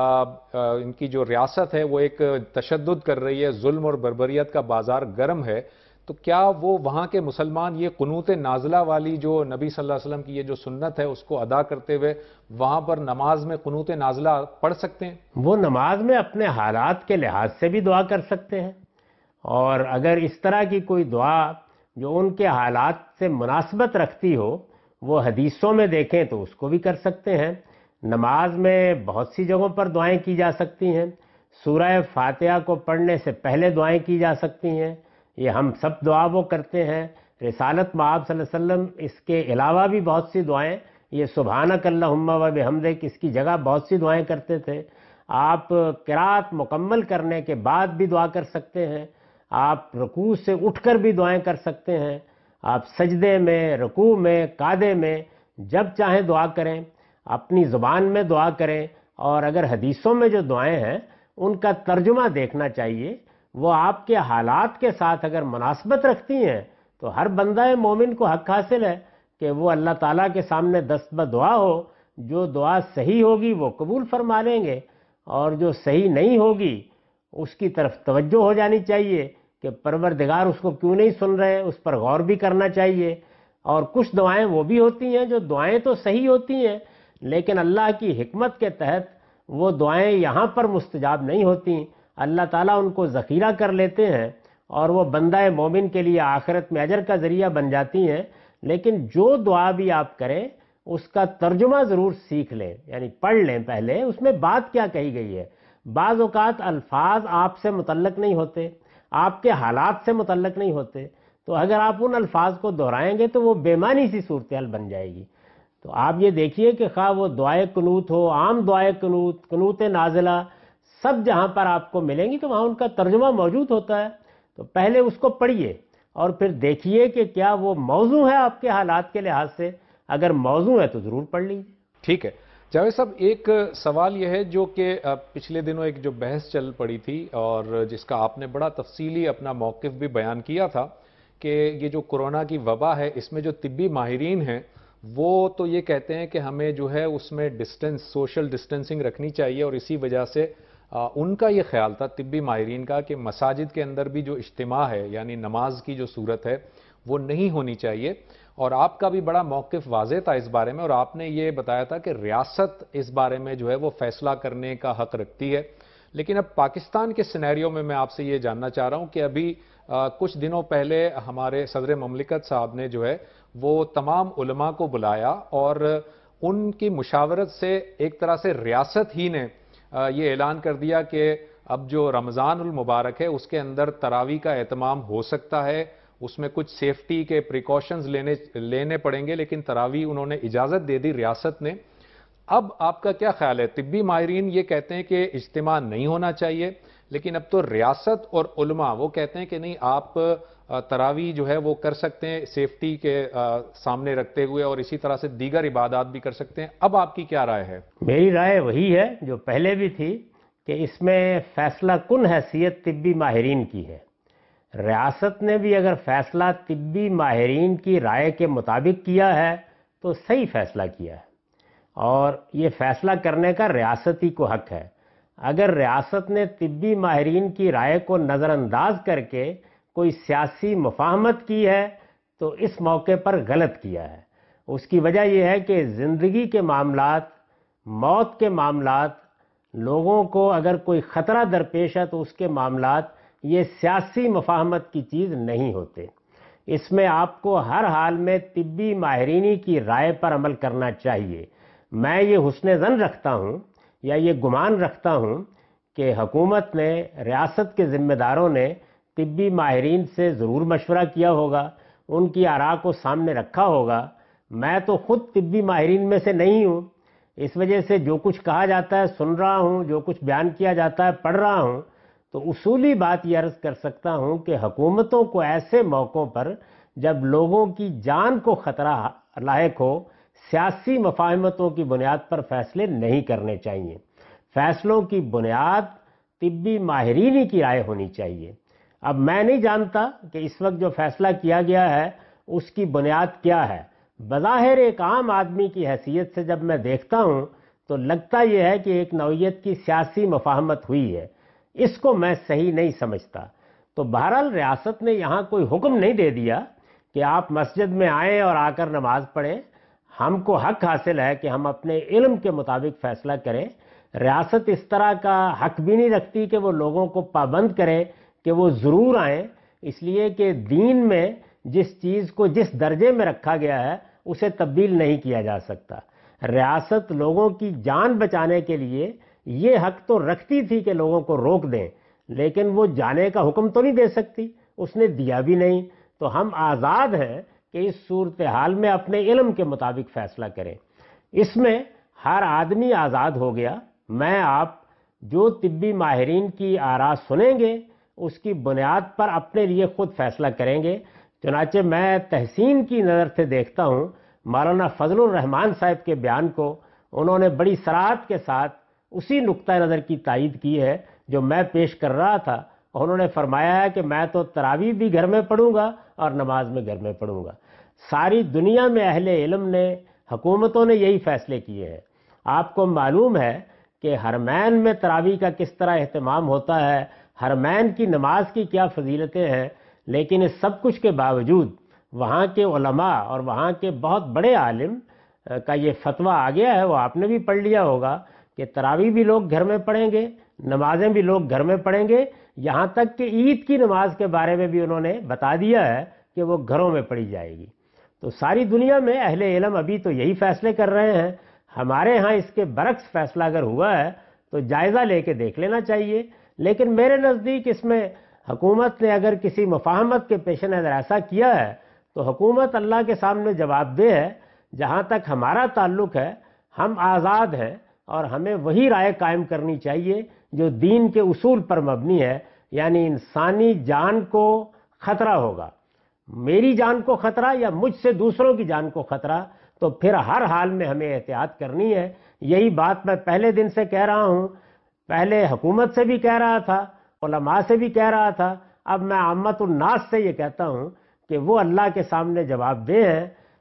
ان کی جو ریاست ہے وہ ایک تشدد کر رہی ہے، ظلم اور بربریت کا بازار گرم ہے، تو کیا وہ وہاں کے مسلمان یہ قنوت نازلہ والی جو نبی صلی اللہ علیہ وسلم کی یہ جو سنت ہے اس کو ادا کرتے ہوئے وہاں پر نماز میں قنوت نازلہ پڑھ سکتے ہیں؟ وہ نماز میں اپنے حالات کے لحاظ سے بھی دعا کر سکتے ہیں، اور اگر اس طرح کی کوئی دعا جو ان کے حالات سے مناسبت رکھتی ہو وہ حدیثوں میں دیکھیں تو اس کو بھی کر سکتے ہیں۔ نماز میں بہت سی جگہوں پر دعائیں کی جا سکتی ہیں، سورہ فاتحہ کو پڑھنے سے پہلے دعائیں کی جا سکتی ہیں، یہ ہم سب دعا وہ کرتے ہیں۔ رسالت مآب صلی اللہ علیہ وسلم اس کے علاوہ بھی بہت سی دعائیں، یہ سبحانک اللہم و بحمدک اس کی جگہ بہت سی دعائیں کرتے تھے۔ آپ قرات مکمل کرنے کے بعد بھی دعا کر سکتے ہیں، آپ رکوع سے اٹھ کر بھی دعائیں کر سکتے ہیں، آپ سجدے میں، رکوع میں، قعدے میں جب چاہیں دعا کریں، اپنی زبان میں دعا کریں، اور اگر حدیثوں میں جو دعائیں ہیں ان کا ترجمہ دیکھنا چاہیے، وہ آپ کے حالات کے ساتھ اگر مناسبت رکھتی ہیں تو ہر بندہ مومن کو حق حاصل ہے کہ وہ اللہ تعالیٰ کے سامنے دست بدعا ہو، جو دعا صحیح ہوگی وہ قبول فرما لیں گے، اور جو صحیح نہیں ہوگی اس کی طرف توجہ ہو جانی چاہیے کہ پروردگار اس کو کیوں نہیں سن رہے، اس پر غور بھی کرنا چاہیے۔ اور کچھ دعائیں وہ بھی ہوتی ہیں جو دعائیں تو صحیح ہوتی ہیں لیکن اللہ کی حکمت کے تحت وہ دعائیں یہاں پر مستجاب نہیں ہوتی، اللہ تعالیٰ ان کو ذخیرہ کر لیتے ہیں اور وہ بندہ مومن کے لیے آخرت میں اجر کا ذریعہ بن جاتی ہیں۔ لیکن جو دعا بھی آپ کریں اس کا ترجمہ ضرور سیکھ لیں، یعنی پڑھ لیں پہلے اس میں بات کیا کہی گئی ہے۔ بعض اوقات الفاظ آپ سے متعلق نہیں ہوتے، آپ کے حالات سے متعلق نہیں ہوتے، تو اگر آپ ان الفاظ کو دہرائیں گے تو وہ بے معنی سی صورتحال بن جائے گی۔ تو آپ یہ دیکھیے کہ خواہ وہ دعائے قنوت ہو، عام دعائے قنوت، قنوت نازلہ، سب جہاں پر آپ کو ملیں گی تو وہاں ان کا ترجمہ موجود ہوتا ہے، تو پہلے اس کو پڑھیے اور پھر دیکھیے کہ کیا وہ موضوع ہے آپ کے حالات کے لحاظ سے، اگر موضوع ہے تو ضرور پڑھ لیجیے۔ ٹھیک ہے جاوید صاحب، ایک سوال یہ ہے جو کہ پچھلے دنوں ایک جو بحث چل پڑی تھی اور جس کا آپ نے بڑا تفصیلی اپنا موقف بھی بیان کیا تھا کہ یہ جو کورونا کی وبا ہے اس میں جو طبی ماہرین ہیں وہ تو یہ کہتے ہیں کہ ہمیں جو ہے اس میں ڈسٹنس سوشل ڈسٹنسنگ رکھنی چاہیے، اور اسی وجہ سے آ, ان کا یہ خیال تھا طبی ماہرین کا کہ مساجد کے اندر بھی جو اجتماع ہے یعنی نماز کی جو صورت ہے وہ نہیں ہونی چاہیے. اور آپ کا بھی بڑا موقف واضح تھا اس بارے میں، اور آپ نے یہ بتایا تھا کہ ریاست اس بارے میں جو ہے وہ فیصلہ کرنے کا حق رکھتی ہے. لیکن اب پاکستان کے سینیریو میں میں آپ سے یہ جاننا چاہ رہا ہوں کہ ابھی آ, کچھ دنوں پہلے ہمارے صدر مملکت صاحب نے جو ہے وہ تمام علماء کو بلایا، اور ان کی مشاورت سے ایک طرح سے ریاست ہی نے آ, یہ اعلان کر دیا کہ اب جو رمضان المبارک ہے اس کے اندر تراویح کا اہتمام ہو سکتا ہے. اس میں کچھ سیفٹی کے پریکاشنز لینے لینے پڑیں گے، لیکن تراویح انہوں نے اجازت دے دی ریاست نے. اب آپ کا کیا خیال ہے؟ طبی ماہرین یہ کہتے ہیں کہ اجتماع نہیں ہونا چاہیے، لیکن اب تو ریاست اور علماء وہ کہتے ہیں کہ نہیں، آپ تراویح جو ہے وہ کر سکتے ہیں سیفٹی کے سامنے رکھتے ہوئے، اور اسی طرح سے دیگر عبادات بھی کر سکتے ہیں. اب آپ کی کیا رائے ہے؟ میری رائے وہی ہے جو پہلے بھی تھی کہ اس میں فیصلہ کن حیثیت طبی ماہرین کی ہے. ریاست نے بھی اگر فیصلہ طبی ماہرین کی رائے کے مطابق کیا ہے تو صحیح فیصلہ کیا ہے، اور یہ فیصلہ کرنے کا ریاستی کو حق ہے. اگر ریاست نے طبی ماہرین کی رائے کو نظر انداز کر کے کوئی سیاسی مفاہمت کی ہے تو اس موقع پر غلط کیا ہے. اس کی وجہ یہ ہے کہ زندگی کے معاملات، موت کے معاملات، لوگوں کو اگر کوئی خطرہ درپیش ہے تو اس کے معاملات یہ سیاسی مفاہمت کی چیز نہیں ہوتے. اس میں آپ کو ہر حال میں طبی ماہرینی کی رائے پر عمل کرنا چاہیے. میں یہ حسن ظن رکھتا ہوں یا یہ گمان رکھتا ہوں کہ حکومت نے، ریاست کے ذمہ داروں نے طبی ماہرین سے ضرور مشورہ کیا ہوگا، ان کی آراء کو سامنے رکھا ہوگا. میں تو خود طبی ماہرین میں سے نہیں ہوں، اس وجہ سے جو کچھ کہا جاتا ہے سن رہا ہوں، جو کچھ بیان کیا جاتا ہے پڑھ رہا ہوں. تو اصولی بات یہ عرض کر سکتا ہوں کہ حکومتوں کو ایسے موقعوں پر جب لوگوں کی جان کو خطرہ لاحق ہو، سیاسی مفاہمتوں کی بنیاد پر فیصلے نہیں کرنے چاہیے. فیصلوں کی بنیاد طبی ماہرینی کی رائے ہونی چاہیے. اب میں نہیں جانتا کہ اس وقت جو فیصلہ کیا گیا ہے اس کی بنیاد کیا ہے. بظاہر ایک عام آدمی کی حیثیت سے جب میں دیکھتا ہوں تو لگتا یہ ہے کہ ایک نوعیت کی سیاسی مفاہمت ہوئی ہے. اس کو میں صحیح نہیں سمجھتا. تو بہرحال ریاست نے یہاں کوئی حکم نہیں دے دیا کہ آپ مسجد میں آئیں اور آ کر نماز پڑھیں. ہم کو حق حاصل ہے کہ ہم اپنے علم کے مطابق فیصلہ کریں. ریاست اس طرح کا حق بھی نہیں رکھتی کہ وہ لوگوں کو پابند کرے کہ وہ ضرور آئیں، اس لیے کہ دین میں جس چیز کو جس درجے میں رکھا گیا ہے اسے تبدیل نہیں کیا جا سکتا. ریاست لوگوں کی جان بچانے کے لیے یہ حق تو رکھتی تھی کہ لوگوں کو روک دیں، لیکن وہ جانے کا حکم تو نہیں دے سکتی، اس نے دیا بھی نہیں. تو ہم آزاد ہیں کہ اس صورتحال میں اپنے علم کے مطابق فیصلہ کریں. اس میں ہر آدمی آزاد ہو گیا. میں آپ جو طبی ماہرین کی آراء سنیں گے اس کی بنیاد پر اپنے لیے خود فیصلہ کریں گے. چنانچہ میں تحسین کی نظر سے دیکھتا ہوں مولانا فضل الرحمان صاحب کے بیان کو. انہوں نے بڑی صراحت کے ساتھ اسی نقطہ نظر کی تائید کی ہے جو میں پیش کر رہا تھا. انہوں نے فرمایا ہے کہ میں تو تراویح بھی گھر میں پڑھوں گا اور نماز میں گھر میں پڑھوں گا. ساری دنیا میں اہل علم نے، حکومتوں نے یہی فیصلے کیے ہیں. آپ کو معلوم ہے کہ حرمین میں تراویح کا کس طرح اہتمام ہوتا ہے، حرمین کی نماز کی کیا فضیلتیں ہیں، لیکن اس سب کچھ کے باوجود وہاں کے علماء اور وہاں کے بہت بڑے عالم کا یہ فتویٰ آ گیا ہے، وہ آپ نے بھی پڑھ لیا ہوگا کہ تراویح بھی لوگ گھر میں پڑھیں گے، نمازیں بھی لوگ گھر میں پڑھیں گے. یہاں تک کہ عید کی نماز کے بارے میں بھی انہوں نے بتا دیا ہے کہ وہ گھروں میں پڑھی جائے گی. تو ساری دنیا میں اہل علم ابھی تو یہی فیصلے کر رہے ہیں. ہمارے ہاں اس کے برعکس فیصلہ اگر ہوا ہے تو جائزہ لے کے دیکھ لینا چاہیے. لیکن میرے نزدیک اس میں حکومت نے اگر کسی مفاہمت کے پیش نظر ایسا کیا ہے تو حکومت اللہ کے سامنے جواب دہ ہے. جہاں تک ہمارا تعلق ہے ہم آزاد ہیں اور ہمیں وہی رائے قائم کرنی چاہیے جو دین کے اصول پر مبنی ہے، یعنی انسانی جان کو خطرہ ہوگا، میری جان کو خطرہ یا مجھ سے دوسروں کی جان کو خطرہ، تو پھر ہر حال میں ہمیں احتیاط کرنی ہے. یہی بات میں پہلے دن سے کہہ رہا ہوں، پہلے حکومت سے بھی کہہ رہا تھا، علماء سے بھی کہہ رہا تھا. اب میں عامت الناس سے یہ کہتا ہوں کہ وہ اللہ کے سامنے جواب دہ ہیں.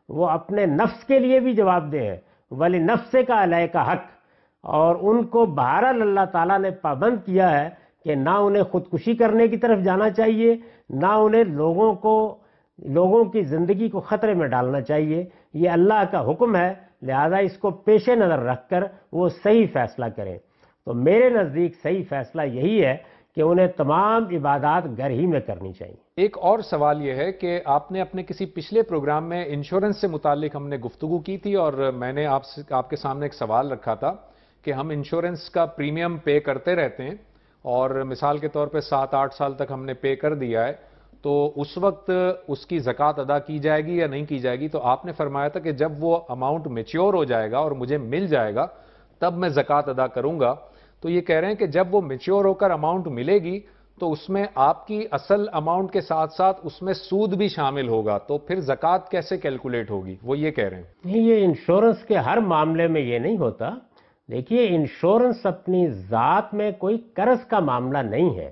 وہ اپنے نفس کے لیے بھی جواب دہ ہیں، ولی نفس کا علیہ کا حق، اور ان کو بہرحال اللہ تعالیٰ نے پابند کیا ہے کہ نہ انہیں خودکشی کرنے کی طرف جانا چاہیے، نہ انہیں لوگوں کو لوگوں کی زندگی کو خطرے میں ڈالنا چاہیے۔ یہ اللہ کا حکم ہے، لہذا اس کو پیش نظر رکھ کر وہ صحیح فیصلہ کریں۔ تو میرے نزدیک صحیح فیصلہ یہی ہے کہ انہیں تمام عبادات گھر ہی میں کرنی چاہیے۔ ایک اور سوال یہ ہے کہ آپ نے اپنے کسی پچھلے پروگرام میں انشورنس سے متعلق ہم نے گفتگو کی تھی، اور میں نے آپ سے آپ کے سامنے ایک سوال رکھا تھا کہ ہم انشورنس کا پریمیم پے کرتے رہتے ہیں، اور مثال کے طور پہ سات آٹھ سال تک ہم نے پے کر دیا ہے، تو اس وقت اس کی زکوٰۃ ادا کی جائے گی یا نہیں کی جائے گی؟ تو آپ نے فرمایا تھا کہ جب وہ اماؤنٹ میچیور ہو جائے گا اور مجھے مل جائے گا تب میں زکوٰۃ ادا کروں گا۔ تو یہ کہہ رہے ہیں کہ جب وہ میچیور ہو کر اماؤنٹ ملے گی تو اس میں آپ کی اصل اماؤنٹ کے ساتھ ساتھ اس میں سود بھی شامل ہوگا، تو پھر زکوٰۃ کیسے کیلکولیٹ ہوگی؟ وہ یہ کہہ رہے ہیں۔ نہیں، یہ انشورنس کے ہر معاملے میں یہ نہیں ہوتا۔ دیکھیے، انشورنس اپنی ذات میں کوئی قرض کا معاملہ نہیں ہے۔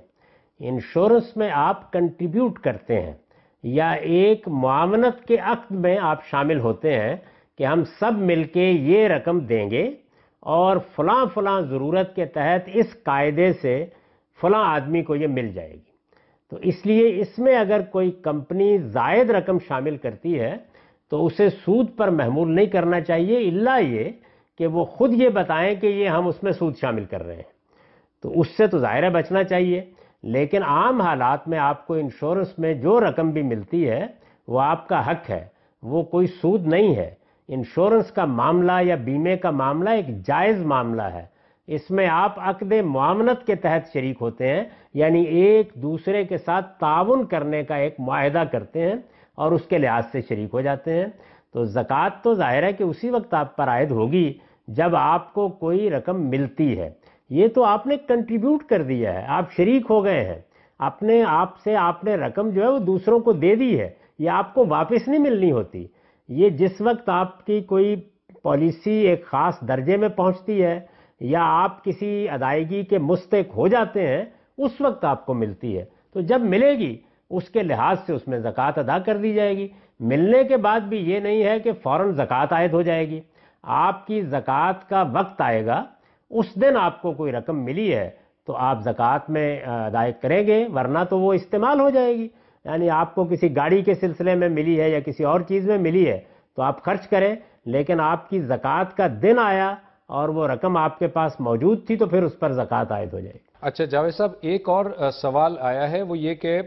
انشورنس میں آپ کنٹریبیوٹ کرتے ہیں، یا ایک معاونت کے عقد میں آپ شامل ہوتے ہیں کہ ہم سب مل کے یہ رقم دیں گے، اور فلاں فلاں ضرورت کے تحت اس قاعدے سے فلاں آدمی کو یہ مل جائے گی۔ تو اس لیے اس میں اگر کوئی کمپنی زائد رقم شامل کرتی ہے تو اسے سود پر محمول نہیں کرنا چاہیے، الا یہ کہ وہ خود یہ بتائیں کہ یہ ہم اس میں سود شامل کر رہے ہیں، تو اس سے تو ظاہر ہے بچنا چاہیے۔ لیکن عام حالات میں آپ کو انشورنس میں جو رقم بھی ملتی ہے وہ آپ کا حق ہے، وہ کوئی سود نہیں ہے۔ انشورنس کا معاملہ یا بیمے کا معاملہ ایک جائز معاملہ ہے، اس میں آپ عقد معاونت کے تحت شریک ہوتے ہیں، یعنی ایک دوسرے کے ساتھ تعاون کرنے کا ایک معاہدہ کرتے ہیں اور اس کے لحاظ سے شریک ہو جاتے ہیں۔ تو زکوٰۃ تو ظاہر ہے کہ اسی وقت آپ پر عائد ہوگی جب آپ کو کوئی رقم ملتی ہے۔ یہ تو آپ نے کنٹریبیوٹ کر دیا ہے، آپ شریک ہو گئے ہیں، اپنے آپ سے آپ نے رقم جو ہے وہ دوسروں کو دے دی ہے، یہ آپ کو واپس نہیں ملنی ہوتی۔ یہ جس وقت آپ کی کوئی پالیسی ایک خاص درجے میں پہنچتی ہے یا آپ کسی ادائیگی کے مستحق ہو جاتے ہیں، اس وقت آپ کو ملتی ہے۔ تو جب ملے گی اس کے لحاظ سے اس میں زکوٰۃ ادا کر دی جائے گی۔ ملنے کے بعد بھی یہ نہیں ہے کہ فوراً زکوٰۃ عائد ہو جائے گی، آپ کی زکوٰۃ کا وقت آئے گا، اس دن آپ کو کوئی رقم ملی ہے تو آپ زکوٰۃ میں ادائیگ کریں گے، ورنہ تو وہ استعمال ہو جائے گی۔ یعنی آپ کو کسی گاڑی کے سلسلے میں ملی ہے یا کسی اور چیز میں ملی ہے تو آپ خرچ کریں، لیکن آپ کی زکوٰۃ کا دن آیا اور وہ رقم آپ کے پاس موجود تھی تو پھر اس پر زکوٰۃ عائد ہو جائے گی۔ اچھا جاوید صاحب، ایک اور سوال آیا ہے، وہ یہ کہ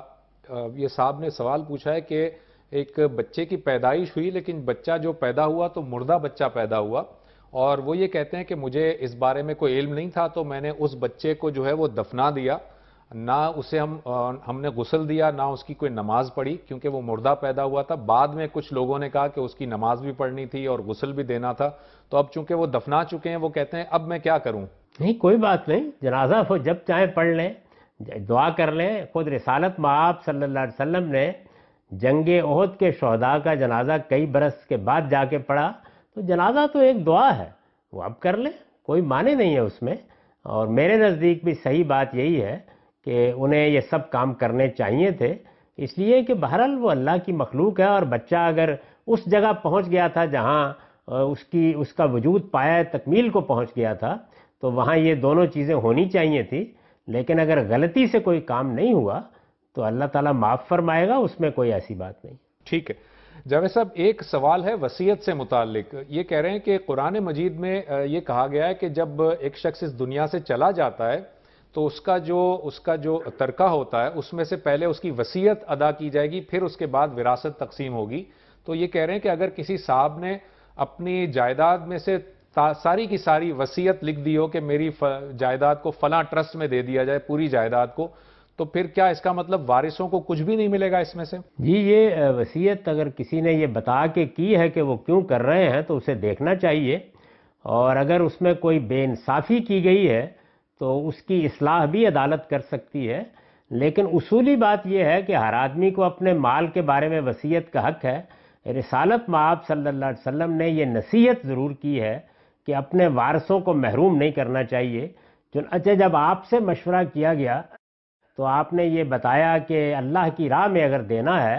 یہ صاحب نے سوال پوچھا ہے کہ ایک بچے کی پیدائش ہوئی لیکن بچہ جو پیدا ہوا تو مردہ بچہ پیدا ہوا، اور وہ یہ کہتے ہیں کہ مجھے اس بارے میں کوئی علم نہیں تھا تو میں نے اس بچے کو جو ہے وہ دفنا دیا، نہ اسے ہم ہم نے غسل دیا نہ اس کی کوئی نماز پڑھی کیونکہ وہ مردہ پیدا ہوا تھا۔ بعد میں کچھ لوگوں نے کہا کہ اس کی نماز بھی پڑھنی تھی اور غسل بھی دینا تھا، تو اب چونکہ وہ دفنا چکے ہیں وہ کہتے ہیں اب میں کیا کروں؟ نہیں، کوئی بات نہیں، جنازہ وہ جب چاہیں پڑھ لیں، دعا کر لیں۔ خود رسالت مآب صلی اللہ علیہ وسلم نے جنگ احد کے شہداء کا جنازہ کئی برس کے بعد جا کے پڑھا، تو جنازہ تو ایک دعا ہے، وہ اب کر لیں، کوئی معنی نہیں ہے اس میں۔ اور میرے نزدیک بھی صحیح بات یہی ہے کہ انہیں یہ سب کام کرنے چاہیے تھے، اس لیے کہ بہرحال وہ اللہ کی مخلوق ہے، اور بچہ اگر اس جگہ پہنچ گیا تھا جہاں اس کی اس کا وجود پایا تکمیل کو پہنچ گیا تھا تو وہاں یہ دونوں چیزیں ہونی چاہیے تھی۔ لیکن اگر غلطی سے کوئی کام نہیں ہوا تو اللہ تعالیٰ معاف فرمائے گا، اس میں کوئی ایسی بات نہیں۔ ٹھیک ہے جاوید صاحب، ایک سوال ہے وصیت سے متعلق۔ یہ کہہ رہے ہیں کہ قرآن مجید میں یہ کہا گیا ہے کہ جب ایک شخص اس دنیا سے چلا جاتا ہے تو اس کا جو اس کا جو ترکہ ہوتا ہے اس میں سے پہلے اس کی وصیت ادا کی جائے گی، پھر اس کے بعد وراثت تقسیم ہوگی۔ تو یہ کہہ رہے ہیں کہ اگر کسی صاحب نے اپنی جائیداد میں سے ساری کی ساری وصیت لکھ دی ہو کہ میری جائیداد کو فلاں ٹرسٹ میں دے دیا جائے پوری جائیداد کو، تو پھر کیا اس کا مطلب وارثوں کو کچھ بھی نہیں ملے گا اس میں سے؟ جی، یہ وصیت اگر کسی نے یہ بتا کے کی ہے کہ وہ کیوں کر رہے ہیں تو اسے دیکھنا چاہیے، اور اگر اس میں کوئی بے انصافی کی گئی ہے تو اس کی اصلاح بھی عدالت کر سکتی ہے۔ لیکن اصولی بات یہ ہے کہ ہر آدمی کو اپنے مال کے بارے میں وصیت کا حق ہے۔ رسالت مآب صلی اللہ علیہ وسلم نے یہ نصیحت ضرور کی ہے کہ اپنے وارثوں کو محروم نہیں کرنا چاہیے۔ چنانچہ جب آپ سے مشورہ کیا گیا تو آپ نے یہ بتایا کہ اللہ کی راہ میں اگر دینا ہے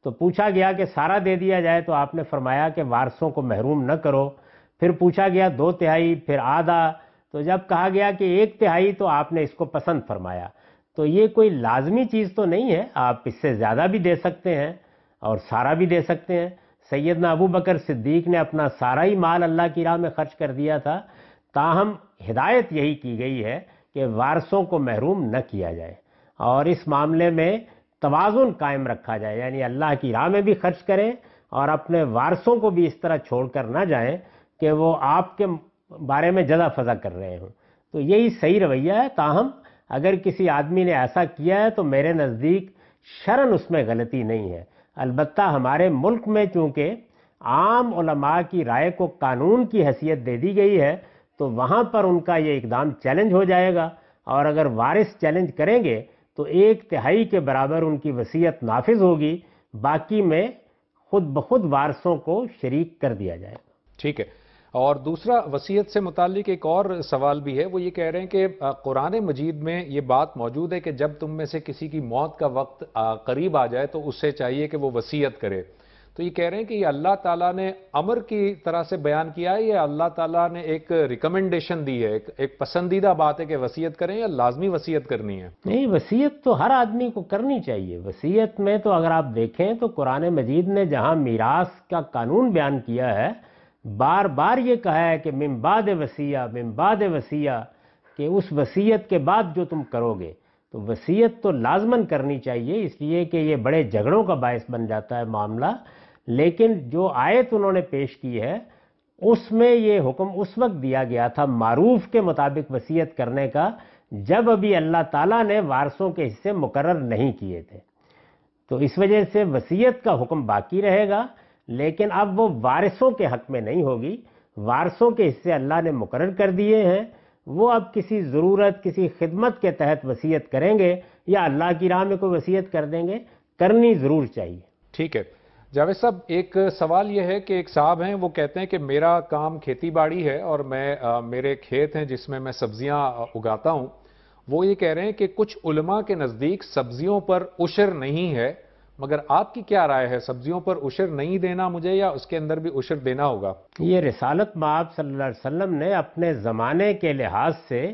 تو پوچھا گیا کہ سارا دے دیا جائے، تو آپ نے فرمایا کہ وارثوں کو محروم نہ کرو. پھر پوچھا گیا دو تہائی، پھر آدھا. تو جب کہا گیا کہ ایک تہائی تو آپ نے اس کو پسند فرمایا. تو یہ کوئی لازمی چیز تو نہیں ہے، آپ اس سے زیادہ بھی دے سکتے ہیں اور سارا بھی دے سکتے ہیں. سیدنا ابو بکر صدیق نے اپنا سارا ہی مال اللہ کی راہ میں خرچ کر دیا تھا. تاہم ہدایت یہی کی گئی ہے کہ وارثوں کو محروم نہ کیا جائے اور اس معاملے میں توازن قائم رکھا جائے، یعنی اللہ کی راہ میں بھی خرچ کریں اور اپنے وارثوں کو بھی اس طرح چھوڑ کر نہ جائیں کہ وہ آپ کے بارے میں جزا فضا کر رہے ہوں. تو یہی صحیح رویہ ہے. تاہم اگر کسی آدمی نے ایسا کیا ہے تو میرے نزدیک شرعاً اس میں غلطی نہیں ہے. البتہ ہمارے ملک میں چونکہ عام علماء کی رائے کو قانون کی حیثیت دے دی گئی ہے تو وہاں پر ان کا یہ اقدام چیلنج ہو جائے گا، اور اگر وارث چیلنج کریں گے تو ایک تہائی کے برابر ان کی وصیت نافذ ہوگی، باقی میں خود بخود وارثوں کو شریک کر دیا جائے گا. ٹھیک ہے. اور دوسرا وصیت سے متعلق ایک اور سوال بھی ہے، وہ یہ کہہ رہے ہیں کہ قرآن مجید میں یہ بات موجود ہے کہ جب تم میں سے کسی کی موت کا وقت قریب آ جائے تو اسے چاہیے کہ وہ وصیت کرے. تو یہ کہہ رہے ہیں کہ یہ اللہ تعالیٰ نے امر کی طرح سے بیان کیا ہے یا اللہ تعالیٰ نے ایک ریکمنڈیشن دی ہے، ایک, ایک پسندیدہ بات ہے کہ وصیت کریں یا لازمی وصیت کرنی ہے؟ نہیں، وصیت تو ہر آدمی کو کرنی چاہیے. وصیت میں تو اگر آپ دیکھیں تو قرآن مجید نے جہاں میراث کا قانون بیان کیا ہے بار بار یہ کہا ہے کہ من بعد وصیہ من بعد وصیہ، کہ اس وصیت کے بعد جو تم کرو گے. تو وصیت تو لازماً کرنی چاہیے، اس لیے کہ یہ بڑے جھگڑوں کا باعث بن جاتا ہے معاملہ. لیکن جو آیت انہوں نے پیش کی ہے اس میں یہ حکم اس وقت دیا گیا تھا معروف کے مطابق وصیت کرنے کا جب ابھی اللہ تعالیٰ نے وارثوں کے حصے مقرر نہیں کیے تھے. تو اس وجہ سے وصیت کا حکم باقی رہے گا، لیکن اب وہ وارثوں کے حق میں نہیں ہوگی. وارثوں کے حصے اللہ نے مقرر کر دیے ہیں، وہ اب کسی ضرورت کسی خدمت کے تحت وصیت کریں گے یا اللہ کی راہ میں کوئی وصیت کر دیں گے، کرنی ضرور چاہیے. ٹھیک ہے. جاوید صاحب، ایک سوال یہ ہے کہ ایک صاحب ہیں، وہ کہتے ہیں کہ میرا کام کھیتی باڑی ہے اور میں میرے کھیت ہیں جس میں میں سبزیاں اگاتا ہوں. وہ یہ کہہ رہے ہیں کہ کچھ علماء کے نزدیک سبزیوں پر عشر نہیں ہے، مگر آپ کی کیا رائے ہے؟ سبزیوں پر عشر نہیں دینا مجھے یا اس کے اندر بھی عشر دینا ہوگا؟ یہ رسالت مآب صلی اللہ علیہ وسلم نے اپنے زمانے کے لحاظ سے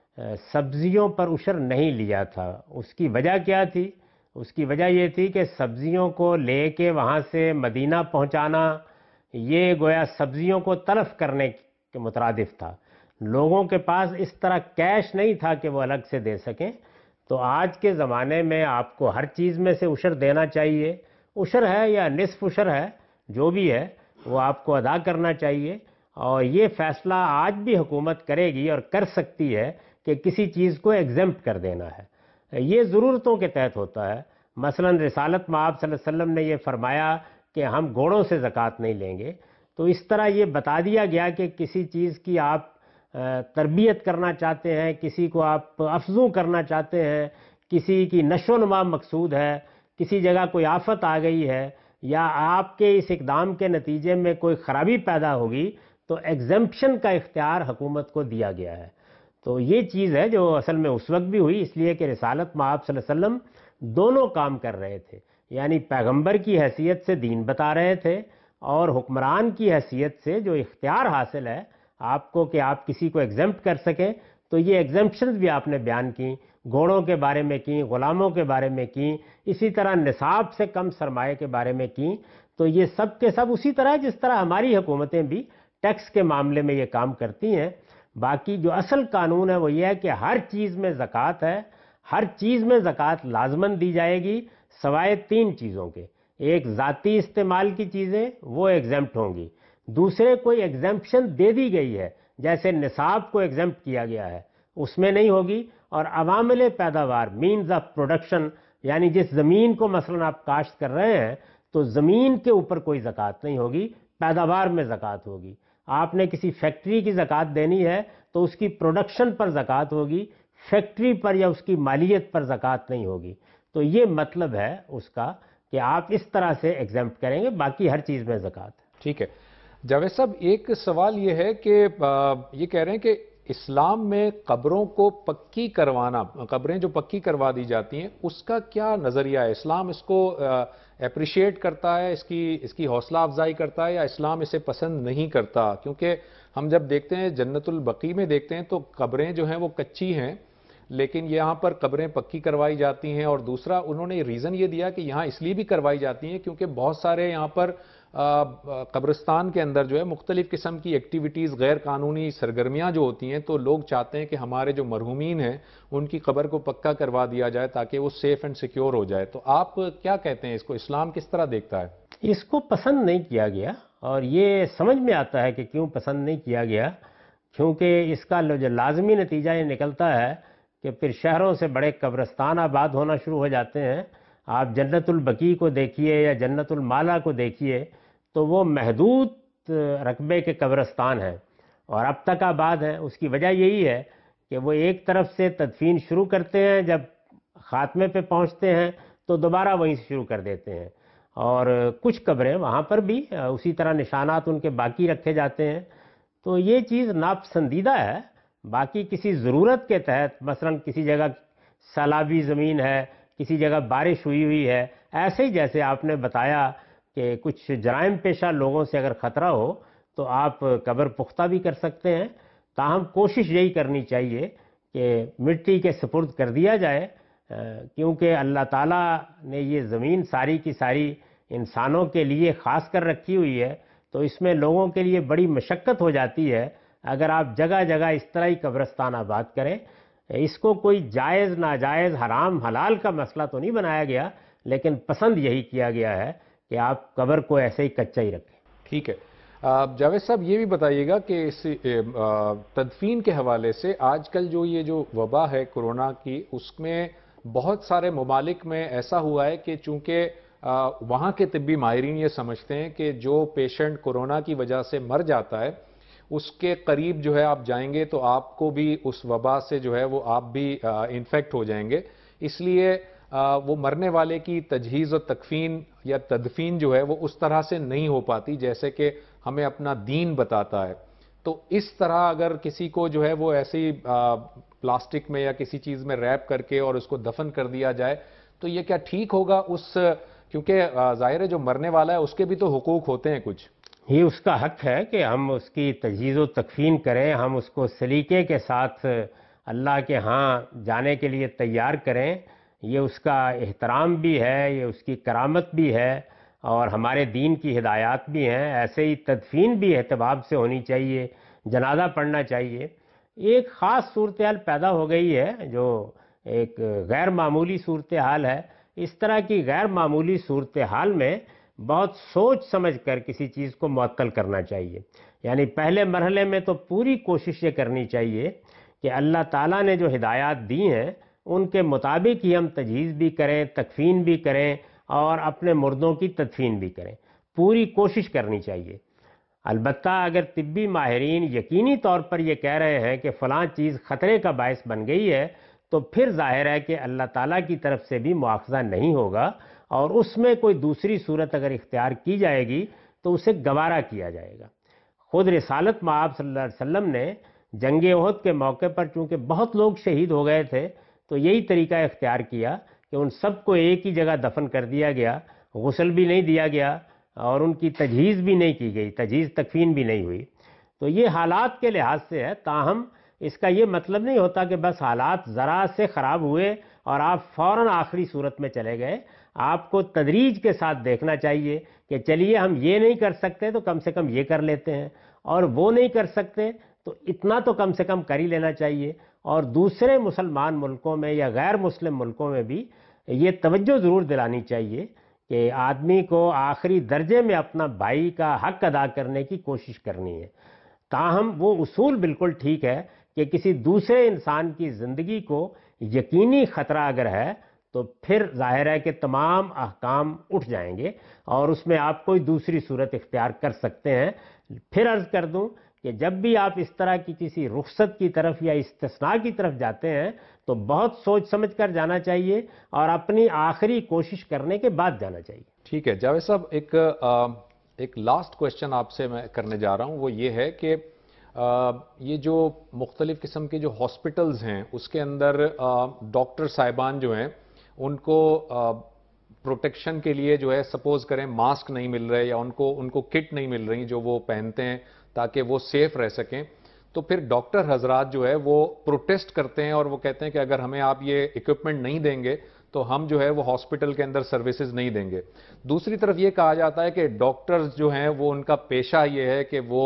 سبزیوں پر عشر نہیں لیا تھا. اس کی وجہ کیا تھی؟ اس کی وجہ یہ تھی کہ سبزیوں کو لے کے وہاں سے مدینہ پہنچانا یہ گویا سبزیوں کو تلف کرنے کے مترادف تھا. لوگوں کے پاس اس طرح کیش نہیں تھا کہ وہ الگ سے دے سکیں. تو آج کے زمانے میں آپ کو ہر چیز میں سے عشر دینا چاہیے. عشر ہے یا نصف عشر ہے، جو بھی ہے وہ آپ کو ادا کرنا چاہیے. اور یہ فیصلہ آج بھی حکومت کرے گی اور کر سکتی ہے کہ کسی چیز کو ایگزمپٹ کر دینا ہے. یہ ضرورتوں کے تحت ہوتا ہے. مثلا رسالت مآب صلی اللہ علیہ وسلم نے یہ فرمایا کہ ہم گھوڑوں سے زکوٰۃ نہیں لیں گے، تو اس طرح یہ بتا دیا گیا کہ کسی چیز کی آپ تربیت کرنا چاہتے ہیں، کسی کو آپ افزوں کرنا چاہتے ہیں، کسی کی نشو و نما مقصود ہے، کسی جگہ کوئی آفت آ گئی ہے یا آپ کے اس اقدام کے نتیجے میں کوئی خرابی پیدا ہوگی تو ایگزمپشن کا اختیار حکومت کو دیا گیا ہے. تو یہ چیز ہے جو اصل میں اس وقت بھی ہوئی، اس لیے کہ رسالت مآب صلی اللہ علیہ وسلم دونوں کام کر رہے تھے، یعنی پیغمبر کی حیثیت سے دین بتا رہے تھے اور حکمران کی حیثیت سے جو اختیار حاصل ہے آپ کو کہ آپ کسی کو ایگزمپٹ کر سکیں. تو یہ ایگزمپشنز بھی آپ نے بیان کی، گھوڑوں کے بارے میں کی، غلاموں کے بارے میں کی، اسی طرح نصاب سے کم سرمایہ کے بارے میں کی. تو یہ سب کے سب اسی طرح جس طرح ہماری حکومتیں بھی ٹیکس کے معاملے میں یہ کام کرتی ہیں. باقی جو اصل قانون ہے وہ یہ ہے کہ ہر چیز میں زکوٰۃ ہے، ہر چیز میں زکوٰۃ لازماً دی جائے گی سوائے تین چیزوں کے. ایک ذاتی استعمال کی چیزیں وہ ایگزمپٹ ہوں گی، دوسرے کوئی ایگزمپشن دے دی گئی ہے جیسے نصاب کو ایگزمپٹ کیا گیا ہے اس میں نہیں ہوگی، اور عوامل پیداوار مینز آف پروڈکشن یعنی جس زمین کو مثلا آپ کاشت کر رہے ہیں تو زمین کے اوپر کوئی زکوٰۃ نہیں ہوگی، پیداوار میں زکوٰۃ ہوگی. آپ نے کسی فیکٹری کی زکوٰۃ دینی ہے تو اس کی پروڈکشن پر زکوٰۃ ہوگی، فیکٹری پر یا اس کی مالیت پر زکوٰۃ نہیں ہوگی. تو یہ مطلب ہے اس کا کہ آپ اس طرح سے ایگزمپٹ کریں گے، باقی ہر چیز میں زکوٰۃ ہے. ٹھیک ہے. جاوید صاحب، ایک سوال یہ ہے کہ یہ کہہ رہے ہیں کہ اسلام میں قبروں کو پکی کروانا، قبریں جو پکی کروا دی جاتی ہیں اس کا کیا نظریہ ہے؟ اسلام اس کو اپریشیٹ کرتا ہے، اس کی اس کی حوصلہ افزائی کرتا ہے، یا اسلام اسے پسند نہیں کرتا؟ کیونکہ ہم جب دیکھتے ہیں جنت البقیع میں دیکھتے ہیں تو قبریں جو ہیں وہ کچی ہیں، لیکن یہاں پر قبریں پکی کروائی جاتی ہیں. اور دوسرا انہوں نے ریزن یہ دیا کہ یہاں اس لیے بھی کروائی جاتی ہیں کیونکہ بہت سارے یہاں پر قبرستان کے اندر جو ہے مختلف قسم کی ایکٹیویٹیز، غیر قانونی سرگرمیاں جو ہوتی ہیں، تو لوگ چاہتے ہیں کہ ہمارے جو مرحومین ہیں ان کی قبر کو پکا کروا دیا جائے تاکہ وہ سیف اینڈ سیکیور ہو جائے. تو آپ کیا کہتے ہیں اس کو، اسلام کس طرح دیکھتا ہے؟ اس کو پسند نہیں کیا گیا، اور یہ سمجھ میں آتا ہے کہ کیوں پسند نہیں کیا گیا، کیونکہ اس کا جو لازمی نتیجہ یہ نکلتا ہے کہ پھر شہروں سے بڑے قبرستان آباد ہونا شروع ہو جاتے ہیں. آپ جنت البقیع کو دیکھیے یا جنت المالا کو دیکھیے تو وہ محدود رقبے کے قبرستان ہیں اور اب تک آباد ہیں. اس کی وجہ یہی ہے کہ وہ ایک طرف سے تدفین شروع کرتے ہیں، جب خاتمے پہ پہنچتے ہیں تو دوبارہ وہیں سے شروع کر دیتے ہیں، اور کچھ قبریں وہاں پر بھی اسی طرح نشانات ان کے باقی رکھے جاتے ہیں. تو یہ چیز ناپسندیدہ ہے. باقی کسی ضرورت کے تحت، مثلا کسی جگہ سیلابی زمین ہے، کسی جگہ بارش ہوئی ہوئی ہے، ایسے ہی جیسے آپ نے بتایا کہ کچھ جرائم پیشہ لوگوں سے اگر خطرہ ہو تو آپ قبر پختہ بھی کر سکتے ہیں. تاہم کوشش یہی کرنی چاہیے کہ مٹی کے سپرد کر دیا جائے، کیونکہ اللہ تعالیٰ نے یہ زمین ساری کی ساری انسانوں کے لیے خاص کر رکھی ہوئی ہے، تو اس میں لوگوں کے لیے بڑی مشقت ہو جاتی ہے اگر آپ جگہ جگہ اس طرح ہی قبرستان آباد کریں. اس کو کوئی جائز ناجائز حرام حلال کا مسئلہ تو نہیں بنایا گیا، لیکن پسند یہی کیا گیا ہے کہ آپ قبر کو ایسے ہی کچا ہی رکھیں. ٹھیک ہے. جاوید صاحب یہ بھی بتائیے گا کہ اس تدفین کے حوالے سے آج کل جو یہ جو وبا ہے کورونا کی، اس میں بہت سارے ممالک میں ایسا ہوا ہے کہ چونکہ وہاں کے طبی ماہرین یہ سمجھتے ہیں کہ جو پیشنٹ کورونا کی وجہ سے مر جاتا ہے اس کے قریب جو ہے آپ جائیں گے تو آپ کو بھی اس وبا سے جو ہے وہ آپ بھی انفیکٹ ہو جائیں گے، اس لیے وہ مرنے والے کی تجہیز و تکفین یا تدفین جو ہے وہ اس طرح سے نہیں ہو پاتی جیسے کہ ہمیں اپنا دین بتاتا ہے. تو اس طرح اگر کسی کو جو ہے وہ ایسی پلاسٹک میں یا کسی چیز میں ریپ کر کے اور اس کو دفن کر دیا جائے تو یہ کیا ٹھیک ہوگا؟ اس کیونکہ ظاہر ہے جو مرنے والا ہے اس کے بھی تو حقوق ہوتے ہیں کچھ. یہ اس کا حق ہے کہ ہم اس کی تجہیز و تکفین کریں، ہم اس کو سلیقے کے ساتھ اللہ کے ہاں جانے کے لیے تیار کریں. یہ اس کا احترام بھی ہے، یہ اس کی کرامت بھی ہے، اور ہمارے دین کی ہدایات بھی ہیں. ایسے ہی تدفین بھی اہتمام سے ہونی چاہیے، جنازہ پڑھنا چاہیے. ایک خاص صورتحال پیدا ہو گئی ہے جو ایک غیر معمولی صورتحال ہے. اس طرح کی غیر معمولی صورتحال میں بہت سوچ سمجھ کر کسی چیز کو معطل کرنا چاہیے. یعنی پہلے مرحلے میں تو پوری کوشش یہ کرنی چاہیے کہ اللہ تعالیٰ نے جو ہدایات دی ہیں ان کے مطابق ہی ہم تجہیز بھی کریں، تکفین بھی کریں اور اپنے مردوں کی تدفین بھی کریں. پوری کوشش کرنی چاہیے. البتہ اگر طبی ماہرین یقینی طور پر یہ کہہ رہے ہیں کہ فلاں چیز خطرے کا باعث بن گئی ہے تو پھر ظاہر ہے کہ اللہ تعالیٰ کی طرف سے بھی مواخذہ نہیں ہوگا، اور اس میں کوئی دوسری صورت اگر اختیار کی جائے گی تو اسے گوارا کیا جائے گا. خود رسالت مآب صلی اللہ علیہ وسلم نے جنگ احد کے موقع پر چونکہ بہت لوگ شہید ہو گئے تھے تو یہی طریقہ اختیار کیا کہ ان سب کو ایک ہی جگہ دفن کر دیا گیا، غسل بھی نہیں دیا گیا اور ان کی تجہیز بھی نہیں کی گئی، تجہیز تکفین بھی نہیں ہوئی. تو یہ حالات کے لحاظ سے ہے. تاہم اس کا یہ مطلب نہیں ہوتا کہ بس حالات ذرا سے خراب ہوئے اور آپ فوراً آخری صورت میں چلے گئے. آپ کو تدریج کے ساتھ دیکھنا چاہیے کہ چلیے ہم یہ نہیں کر سکتے تو کم سے کم یہ کر لیتے ہیں، اور وہ نہیں کر سکتے تو اتنا تو کم سے کم کر ہی لینا چاہیے. اور دوسرے مسلمان ملکوں میں یا غیر مسلم ملکوں میں بھی یہ توجہ ضرور دلانی چاہیے کہ آدمی کو آخری درجے میں اپنا بھائی کا حق ادا کرنے کی کوشش کرنی ہے. تاہم وہ اصول بالکل ٹھیک ہے کہ کسی دوسرے انسان کی زندگی کو یقینی خطرہ اگر ہے تو پھر ظاہر ہے کہ تمام احکام اٹھ جائیں گے اور اس میں آپ کوئی دوسری صورت اختیار کر سکتے ہیں. پھر عرض کر دوں کہ جب بھی آپ اس طرح کی کسی رخصت کی طرف یا استثناء کی طرف جاتے ہیں تو بہت سوچ سمجھ کر جانا چاہیے اور اپنی آخری کوشش کرنے کے بعد جانا چاہیے. ٹھیک ہے جاوید صاحب، ایک ایک لاسٹ کوشچن آپ سے میں کرنے جا رہا ہوں، وہ یہ ہے کہ یہ جو مختلف قسم کے جو ہاسپٹلز ہیں اس کے اندر ڈاکٹر صاحبان جو ہیں ان کو پروٹیکشن کے لیے جو ہے سپوز کریں ماسک نہیں مل رہے یا ان کو ان کو کٹ نہیں مل رہی جو وہ پہنتے ہیں تاکہ وہ سیف رہ سکیں، تو پھر ڈاکٹر حضرات جو ہے وہ پروٹیسٹ کرتے ہیں اور وہ کہتے ہیں کہ اگر ہمیں آپ یہ اکوپمنٹ نہیں دیں گے تو ہم جو ہے وہ ہاسپٹل کے اندر سروسز نہیں دیں گے۔ دوسری طرف یہ کہا جاتا ہے کہ ڈاکٹرز جو ہیں وہ ان کا پیشہ یہ ہے کہ وہ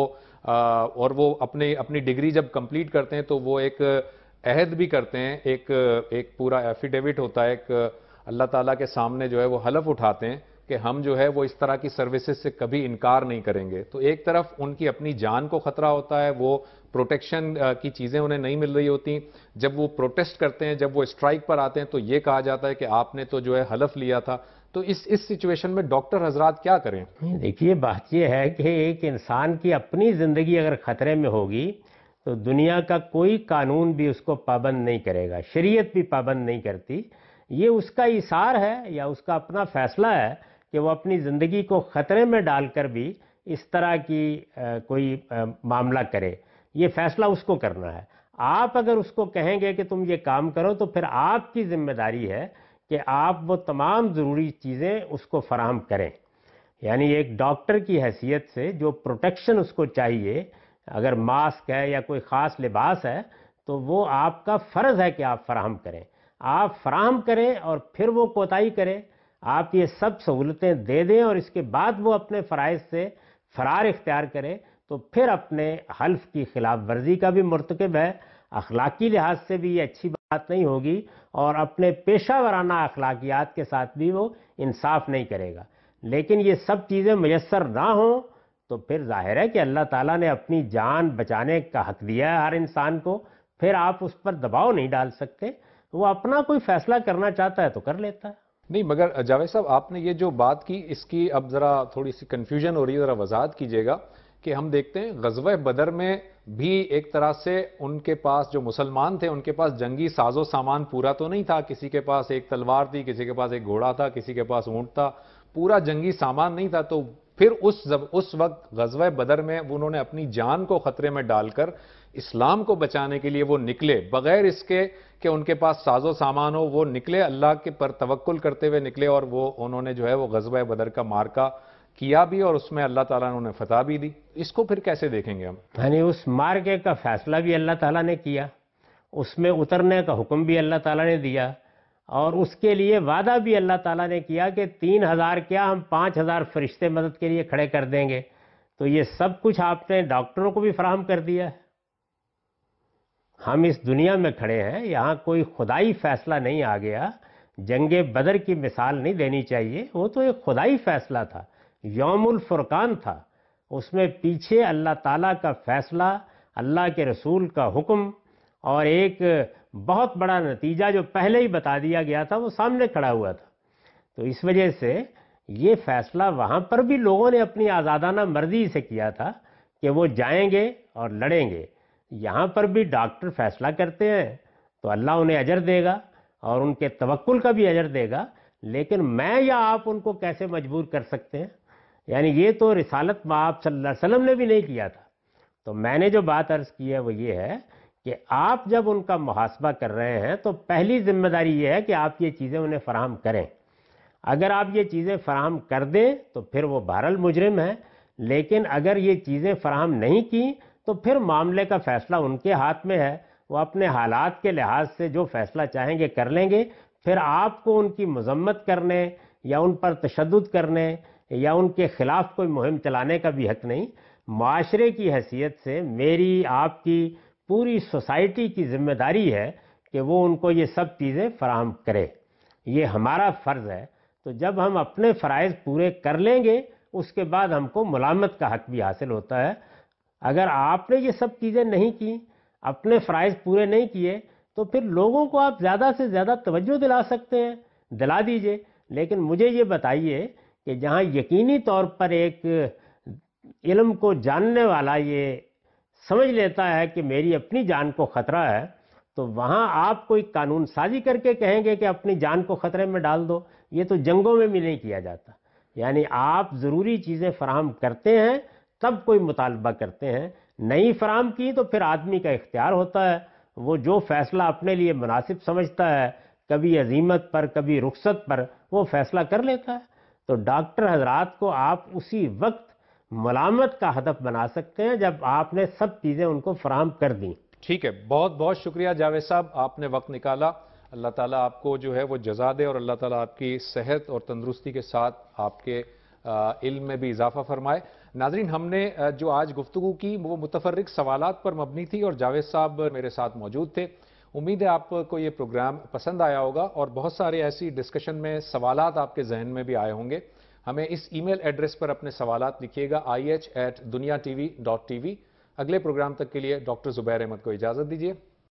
اور وہ اپنی اپنی ڈگری جب کمپلیٹ کرتے ہیں تو وہ ایک عہد بھی کرتے ہیں، ایک ایک پورا ایفیڈیوٹ ہوتا ہے، ایک اللہ تعالیٰ کے سامنے جو ہے وہ حلف اٹھاتے ہیں کہ ہم جو ہے وہ اس طرح کی سروسز سے کبھی انکار نہیں کریں گے۔ تو ایک طرف ان کی اپنی جان کو خطرہ ہوتا ہے، وہ پروٹیکشن کی چیزیں انہیں نہیں مل رہی ہوتی، جب وہ پروٹیسٹ کرتے ہیں، جب وہ اسٹرائک پر آتے ہیں تو یہ کہا جاتا ہے کہ آپ نے تو جو ہے حلف لیا تھا۔ تو اس اس سچویشن میں ڈاکٹر حضرات کیا کریں؟ دیکھیے بات یہ ہے کہ ایک انسان کی اپنی زندگی اگر خطرے میں ہوگی تو دنیا کا کوئی قانون بھی اس کو پابند نہیں کرے گا، شریعت بھی پابند نہیں کرتی۔ یہ اس کا ایثار ہے یا اس کا اپنا فیصلہ ہے کہ وہ اپنی زندگی کو خطرے میں ڈال کر بھی اس طرح کی کوئی معاملہ کرے، یہ فیصلہ اس کو کرنا ہے۔ آپ اگر اس کو کہیں گے کہ تم یہ کام کرو تو پھر آپ کی ذمہ داری ہے کہ آپ وہ تمام ضروری چیزیں اس کو فراہم کریں۔ یعنی ایک ڈاکٹر کی حیثیت سے جو پروٹیکشن اس کو چاہیے، اگر ماسک ہے یا کوئی خاص لباس ہے تو وہ آپ کا فرض ہے کہ آپ فراہم کریں، آپ فراہم کریں اور پھر وہ کوتاہی کریں، آپ یہ سب سہولتیں دے دیں اور اس کے بعد وہ اپنے فرائض سے فرار اختیار کریں تو پھر اپنے حلف کی خلاف ورزی کا بھی مرتکب ہے، اخلاقی لحاظ سے بھی یہ اچھی بات نہیں ہوگی اور اپنے پیشہ ورانہ اخلاقیات کے ساتھ بھی وہ انصاف نہیں کرے گا۔ لیکن یہ سب چیزیں میسر نہ ہوں تو پھر ظاہر ہے کہ اللہ تعالیٰ نے اپنی جان بچانے کا حق دیا ہے ہر انسان کو، پھر آپ اس پر دباؤ نہیں ڈال سکتے، وہ اپنا کوئی فیصلہ کرنا چاہتا ہے تو کر لیتا ہے۔ نہیں، مگر جاوید صاحب آپ نے یہ جو بات کی اس کی اب ذرا تھوڑی سی کنفیوژن ہو رہی ہے، ذرا وضاحت کیجئے گا کہ ہم دیکھتے ہیں غزوہ بدر میں بھی ایک طرح سے ان کے پاس جو مسلمان تھے ان کے پاس جنگی ساز و سامان پورا تو نہیں تھا، کسی کے پاس ایک تلوار تھی، کسی کے پاس ایک گھوڑا تھا، کسی کے پاس اونٹ تھا، پورا جنگی سامان نہیں تھا، تو پھر اس اس وقت غزوہ بدر میں انہوں نے اپنی جان کو خطرے میں ڈال کر اسلام کو بچانے کے لیے وہ نکلے، بغیر اس کے کہ ان کے پاس ساز و سامان ہو، وہ نکلے اللہ کے پر توکل کرتے ہوئے نکلے اور وہ انہوں نے جو ہے وہ غزوہ بدر کا مارکہ کیا بھی اور اس میں اللہ تعالیٰ نے انہیں فتح بھی دی۔ اس کو پھر کیسے دیکھیں گے ہم؟ یعنی اس مارکے کا فیصلہ بھی اللہ تعالیٰ نے کیا، اس میں اترنے کا حکم بھی اللہ تعالیٰ نے دیا اور اس کے لیے وعدہ بھی اللہ تعالیٰ نے کیا کہ تین ہزار کیا ہم پانچ ہزار فرشتے مدد کے لیے کھڑے کر دیں گے۔ تو یہ سب کچھ آپ نے ڈاکٹروں کو بھی فراہم کر دیا ہے۔ ہم اس دنیا میں کھڑے ہیں، یہاں کوئی خدائی فیصلہ نہیں آ گیا، جنگ بدر کی مثال نہیں دینی چاہیے، وہ تو ایک خدائی فیصلہ تھا، یوم الفرقان تھا، اس میں پیچھے اللہ تعالیٰ کا فیصلہ، اللہ کے رسول کا حکم اور ایک بہت بڑا نتیجہ جو پہلے ہی بتا دیا گیا تھا وہ سامنے کھڑا ہوا تھا۔ تو اس وجہ سے یہ فیصلہ وہاں پر بھی لوگوں نے اپنی آزادانہ مرضی سے کیا تھا کہ وہ جائیں گے اور لڑیں گے۔ یہاں پر بھی ڈاکٹر فیصلہ کرتے ہیں تو اللہ انہیں اجر دے گا اور ان کے توکل کا بھی اجر دے گا، لیکن میں یا آپ ان کو کیسے مجبور کر سکتے ہیں؟ یعنی یہ تو رسالت مآب صلی اللہ علیہ وسلم نے بھی نہیں کیا تھا۔ تو میں نے جو بات عرض کی ہے وہ یہ ہے کہ آپ جب ان کا محاسبہ کر رہے ہیں تو پہلی ذمہ داری یہ ہے کہ آپ یہ چیزیں انہیں فراہم کریں۔ اگر آپ یہ چیزیں فراہم کر دیں تو پھر وہ بہرحال مجرم ہیں، لیکن اگر یہ چیزیں فراہم نہیں کی تو پھر معاملے کا فیصلہ ان کے ہاتھ میں ہے، وہ اپنے حالات کے لحاظ سے جو فیصلہ چاہیں گے کر لیں گے، پھر آپ کو ان کی مذمت کرنے یا ان پر تشدد کرنے یا ان کے خلاف کوئی مہم چلانے کا بھی حق نہیں۔ معاشرے کی حیثیت سے میری آپ کی پوری سوسائٹی کی ذمہ داری ہے کہ وہ ان کو یہ سب چیزیں فراہم کرے، یہ ہمارا فرض ہے۔ تو جب ہم اپنے فرائض پورے کر لیں گے اس کے بعد ہم کو ملامت کا حق بھی حاصل ہوتا ہے۔ اگر آپ نے یہ سب چیزیں نہیں کی، اپنے فرائض پورے نہیں کیے، تو پھر لوگوں کو آپ زیادہ سے زیادہ توجہ دلا سکتے ہیں، دلا دیجئے، لیکن مجھے یہ بتائیے کہ جہاں یقینی طور پر ایک علم کو جاننے والا یہ سمجھ لیتا ہے کہ میری اپنی جان کو خطرہ ہے، تو وہاں آپ کوئی قانون سازی کر کے کہیں گے کہ اپنی جان کو خطرے میں ڈال دو، یہ تو جنگوں میں بھی نہیں کیا جاتا۔ یعنی آپ ضروری چیزیں فراہم کرتے ہیں تب کوئی مطالبہ کرتے ہیں، نہیں فراہم کی تو پھر آدمی کا اختیار ہوتا ہے، وہ جو فیصلہ اپنے لیے مناسب سمجھتا ہے کبھی عزیمت پر، کبھی رخصت پر وہ فیصلہ کر لیتا ہے. تو ڈاکٹر حضرات کو آپ اسی وقت ملامت کا ہدف بنا سکتے ہیں جب آپ نے سب چیزیں ان کو فراہم کر دیں. ٹھیک ہے، بہت بہت شکریہ جاوید صاحب، آپ نے وقت نکالا. اللہ تعالیٰ آپ کو جو ہے وہ جزا دے، اور اللہ تعالیٰ آپ کی صحت اور تندرستی کے ساتھ آپ کے علم میں بھی اضافہ فرمائے. ناظرین، ہم نے جو آج گفتگو کی وہ متفرق سوالات پر مبنی تھی، اور جاوید صاحب میرے ساتھ موجود تھے. امید ہے آپ کو یہ پروگرام پسند آیا ہوگا، اور بہت سارے ایسی ڈسکشن میں سوالات آپ کے ذہن میں بھی آئے ہوں گے. ہمیں اس ای میل ایڈریس پر اپنے سوالات لکھیے گا، I H at Dunya T V dot T V. اگلے پروگرام تک کے لیے ڈاکٹر زبیر احمد کو اجازت دیجیے.